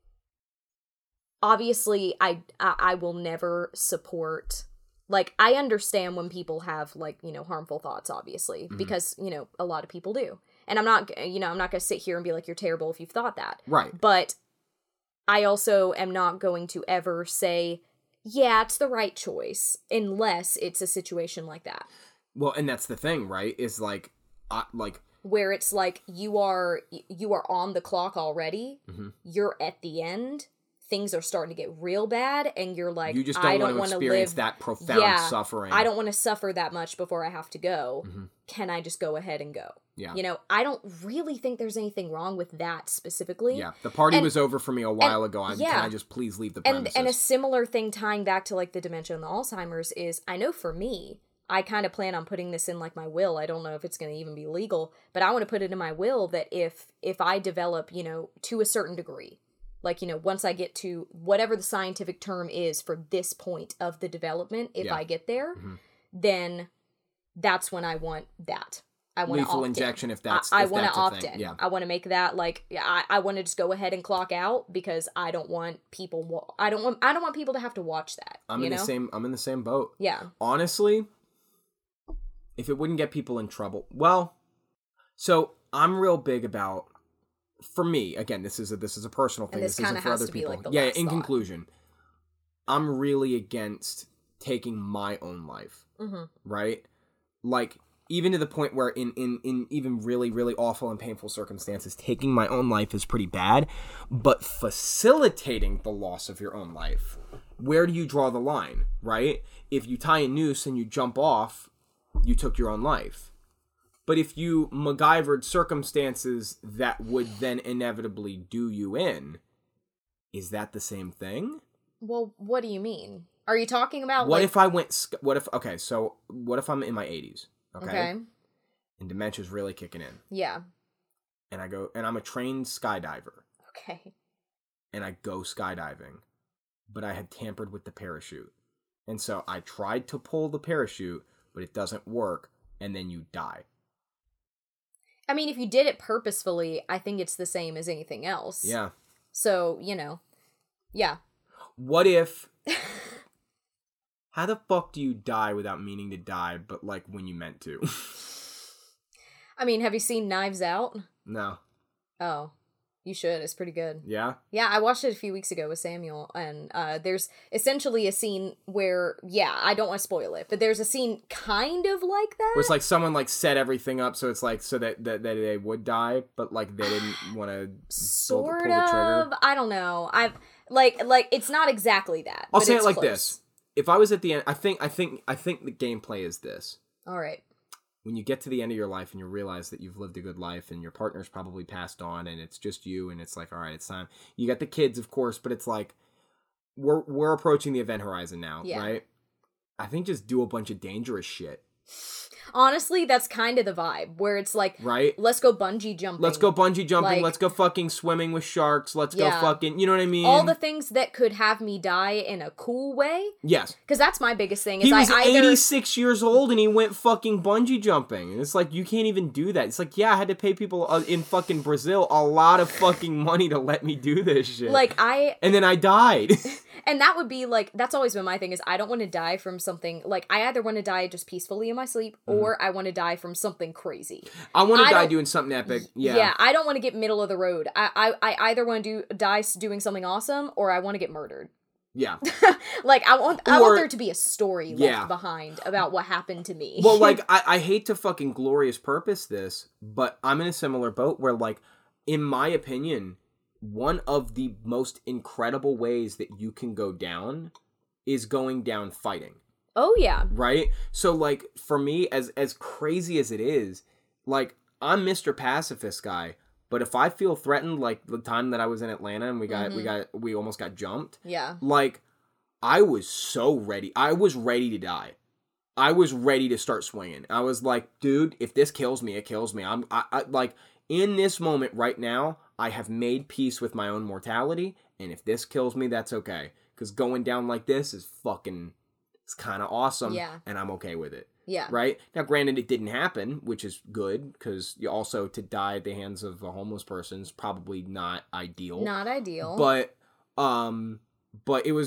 obviously I will never support, like, I understand when people have, like, you know, harmful thoughts, obviously, because, you know, a lot of people do. And I'm not going to sit here and be like, you're terrible if you've thought that. Right. But I also am not going to ever say, yeah, it's the right choice, unless it's a situation like that. Well, and that's the thing, right? Is like, where it's like you are on the clock already. You're at the end. Things are starting to get real bad, and you're like, you just don't want to experience that profound suffering. I don't want to suffer that much before I have to go. Can I just go ahead and go? Yeah. You know, I don't really think there's anything wrong with that specifically. Yeah. The party was over for me a while ago. Can I just please leave the premises? And a similar thing tying back to, like, the dementia and the Alzheimer's is, I know for me, I kind of plan on putting this in, like, my will. I don't know if it's going to even be legal, but I want to put it in my will that if I develop, you know, to a certain degree, like, you know, once I get to whatever the scientific term is for this point of the development, if I get there, then that's when I want that. I want lethal injection if that's I want to opt in. Yeah. I want to make that, like, I want to just go ahead and clock out because I don't want people I don't want people to have to watch that. I'm in the same boat. Yeah. Honestly, if it wouldn't get people in trouble. Well, so I'm real big about, for me, again, this is a personal thing. This isn't for other people. Like, in conclusion, I'm really against taking my own life. Right? Like, even to the point where in even really, really awful and painful circumstances, taking my own life is pretty bad, but facilitating the loss of your own life, where do you draw the line, right? If you tie a noose and you jump off, you took your own life. But if you MacGyvered circumstances that would then inevitably do you in, is that the same thing? Well, what do you mean? Are you talking about what if I'm in my 80s, okay? And dementia's really kicking in. Yeah. And I'm a trained skydiver. Okay. And I go skydiving, but I had tampered with the parachute. And so I tried to pull the parachute, but it doesn't work, and then you die. I mean, if you did it purposefully, I think it's the same as anything else. Yeah. So, yeah. What if... How the fuck do you die without meaning to die, but, like, when you meant to? I mean, have you seen Knives Out? No. Oh. You should. It's pretty good. Yeah? Yeah, I watched it a few weeks ago with Samuel, and there's essentially a scene where, I don't want to spoil it, but there's a scene kind of like that. Where it's like someone, like, set everything up so it's like, so that they would die, but, like, they didn't want to pull the trigger. I don't know. I've, like, it's not exactly that. I'll say it like this. If I was at the end, I think the gameplay is this. All right. When you get to the end of your life and you realize that you've lived a good life and your partner's probably passed on and it's just you and it's like, all right, it's time. You got the kids, of course, but it's like, we're approaching the event horizon now, right? I think just do a bunch of dangerous shit. Honestly, that's kind of the vibe, where it's like, right? Let's go bungee jumping. Let's go bungee jumping. Like, let's go fucking swimming with sharks. Let's go fucking, you know what I mean? All the things that could have me die in a cool way. Yes. Because that's my biggest thing. Is he was 86 years old and he went fucking bungee jumping. And it's like, you can't even do that. It's like, I had to pay people in fucking Brazil a lot of fucking money to let me do this shit. And then I died. And that would be, like, that's always been my thing, is I don't want to die from something, like, I either want to die just peacefully in my sleep, or I want to die from something crazy. I want to die doing something epic, Yeah, I don't want to get middle of the road. I either want to die doing something awesome, or I want to get murdered. Yeah. Like, I want there to be a story left behind about what happened to me. Well, like, I hate to fucking glorious purpose this, but I'm in a similar boat where, like, in my opinion... one of the most incredible ways that you can go down is going down fighting. Oh, yeah. Right? So, like, for me, as crazy as it is, like, I'm Mr. Pacifist guy, but if I feel threatened, like the time that I was in Atlanta and we almost got jumped. Yeah. Like, I was so ready. I was ready to die. I was ready to start swinging. I was like, dude, if this kills me, it kills me. I like, in this moment right now, I have made peace with my own mortality, and if this kills me, that's okay. Because going down like this is fucking, it's kind of awesome, and I'm okay with it. Yeah. Right? Now, granted, it didn't happen, which is good, because you also, to die at the hands of a homeless person is probably not ideal. Not ideal. But it was,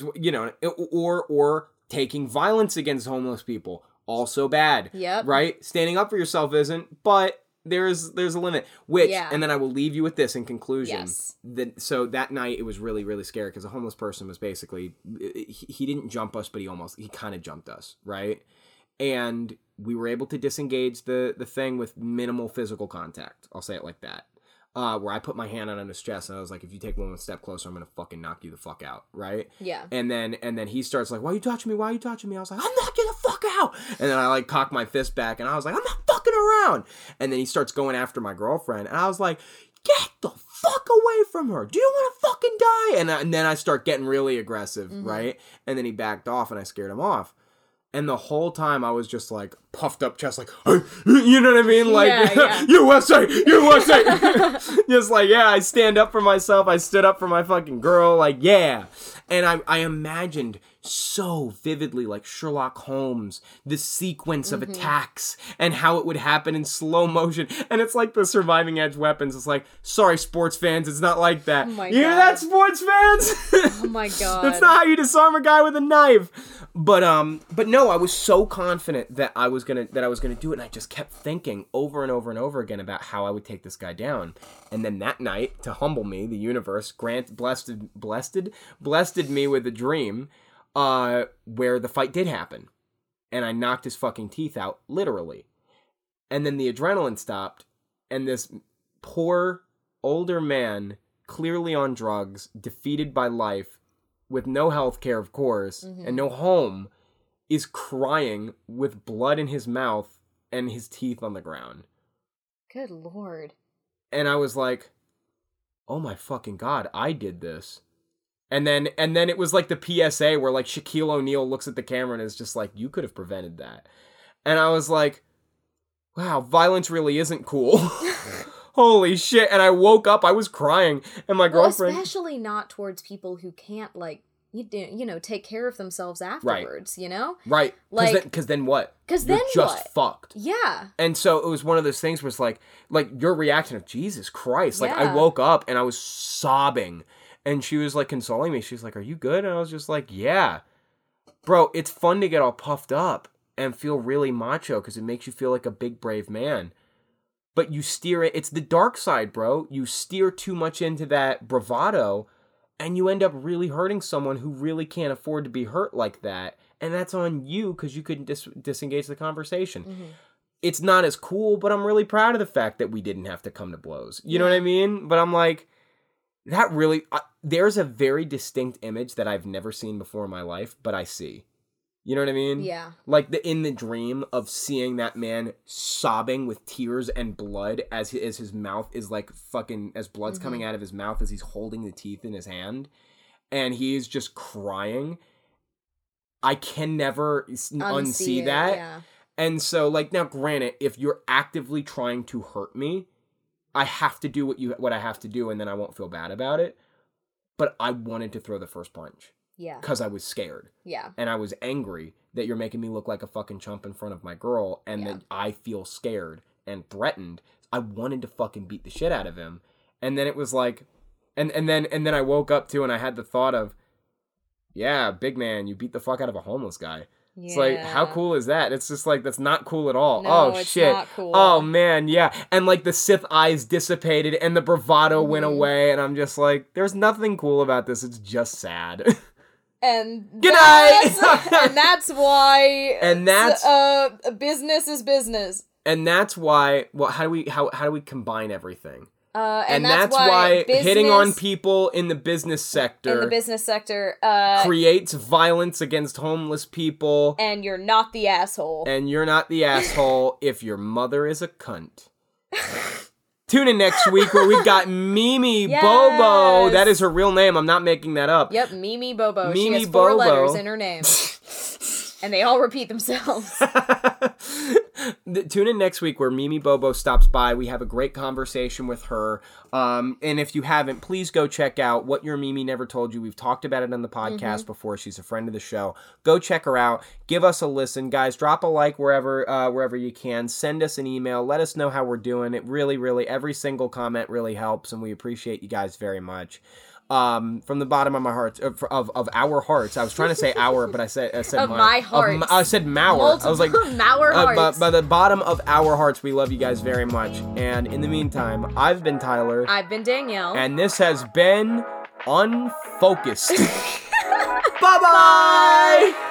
or taking violence against homeless people, also bad. Yep. Right? Standing up for yourself isn't, but... There's a limit, and then I will leave you with this in conclusion. Yes. So that night, it was really, really scary, because a homeless person was basically, he didn't jump us, but he kind of jumped us, right? And we were able to disengage the thing with minimal physical contact. I'll say it like that. Where I put my hand on his chest, and I was like, if you take one step closer, I'm going to fucking knock you the fuck out, right? Yeah. And then he starts like, why are you touching me? Why are you touching me? I was like, I'm knocking you the fuck out! And then I, like, cocked my fist back, and I was like, I'm not fucking around! And then he starts going after my girlfriend, and I was like, get the fuck away from her! Do you want to fucking die? And then I start getting really aggressive, right? And then he backed off, and I scared him off. And the whole time I was just like puffed up chest, like, hey, you know what I mean? Like, USA! Just like, I stand up for myself. I stood up for my fucking girl. Like, And I imagined so vividly, like Sherlock Holmes, the sequence of attacks and how it would happen in slow motion. And it's like the Surviving Edge weapons. It's like, sorry, sports fans, it's not like that. Oh my you hear that, sports fans? Oh my God. That's not how you disarm a guy with a knife. But no, I was so confident that I was gonna do it, and I just kept thinking over and over and over again about how I would take this guy down. And then that night, to humble me, the universe blessed me with a dream where the fight did happen. And I knocked his fucking teeth out, literally. And then the adrenaline stopped, and this poor older man, clearly on drugs, defeated by life, with no health care, of course, and no home, is crying with blood in his mouth and his teeth on the ground. Good Lord. And I was like, oh my fucking God, I did this. And then it was like the PSA where like Shaquille O'Neal looks at the camera and is just like, you could have prevented that. And I was like, wow, violence really isn't cool. Holy shit. And I woke up, I was crying, and my girlfriend... especially not towards people who can't, like, take care of themselves afterwards, you know? Right. Like, because then what? Because then You're just fucked. Yeah. And so it was one of those things where it's like your reaction of, Jesus Christ. Like, I woke up and I was sobbing. And she was, like, consoling me. She was like, are you good? And I was just like, yeah. Bro, it's fun to get all puffed up and feel really macho because it makes you feel like a big, brave man. But you steer it. It's the dark side, bro. You steer too much into that bravado, and you end up really hurting someone who really can't afford to be hurt like that. And that's on you because you couldn't disengage the conversation. Mm-hmm. It's not as cool, but I'm really proud of the fact that we didn't have to come to blows. You know what I mean? But I'm like... that really, there's a very distinct image that I've never seen before in my life, but I see. You know what I mean? Yeah. Like in the dream of seeing that man sobbing with tears and blood as his mouth is like fucking, as blood's coming out of his mouth as he's holding the teeth in his hand. And he's just crying. I can never unsee that. Yeah. And so, like, now granted, if you're actively trying to hurt me, I have to do what I have to do, and then I won't feel bad about it. But I wanted to throw the first punch. Yeah. Because I was scared. Yeah. And I was angry that you're making me look like a fucking chump in front of my girl, and that I feel scared and threatened. I wanted to fucking beat the shit out of him. And then it was like, and then I woke up too, and I had the thought of, yeah, big man, you beat the fuck out of a homeless guy. Yeah. It's like, how cool is that? It's just like, that's not cool at all. No, oh, it's shit. Not cool. Oh, man, yeah. And like the Sith eyes dissipated and the bravado went away. And I'm just like, there's nothing cool about this. It's just sad. And good night! And that's why business is business. And that's why, well, how do we combine everything? And that's why hitting on people in the business sector creates violence against homeless people. And you're not the asshole. And you're not the asshole if your mother is a cunt. Tune in next week where we've got Mimi Bobo. That is her real name. I'm not making that up. Yep, Mimi Bobo. Mimi she has 4 Bobo. letters in her name. And they all repeat themselves. Tune in next week where Mimi Bobo stops by. We have a great conversation with her. And if you haven't, please go check out What Your Mimi Never Told You. We've talked about it on the podcast before. She's a friend of the show. Go check her out. Give us a listen. Guys, drop a like wherever you can. Send us an email. Let us know how we're doing. It really, really, every single comment really helps, and we appreciate you guys very much. From the bottom of my heart, of our hearts. I was trying to say our, but I said of my heart. I said Mauer. Multiple I was like Mauer hearts. By the bottom of our hearts, we love you guys very much. And in the meantime, I've been Tyler. I've been Danielle. And this has been Unfocused. Bye-bye!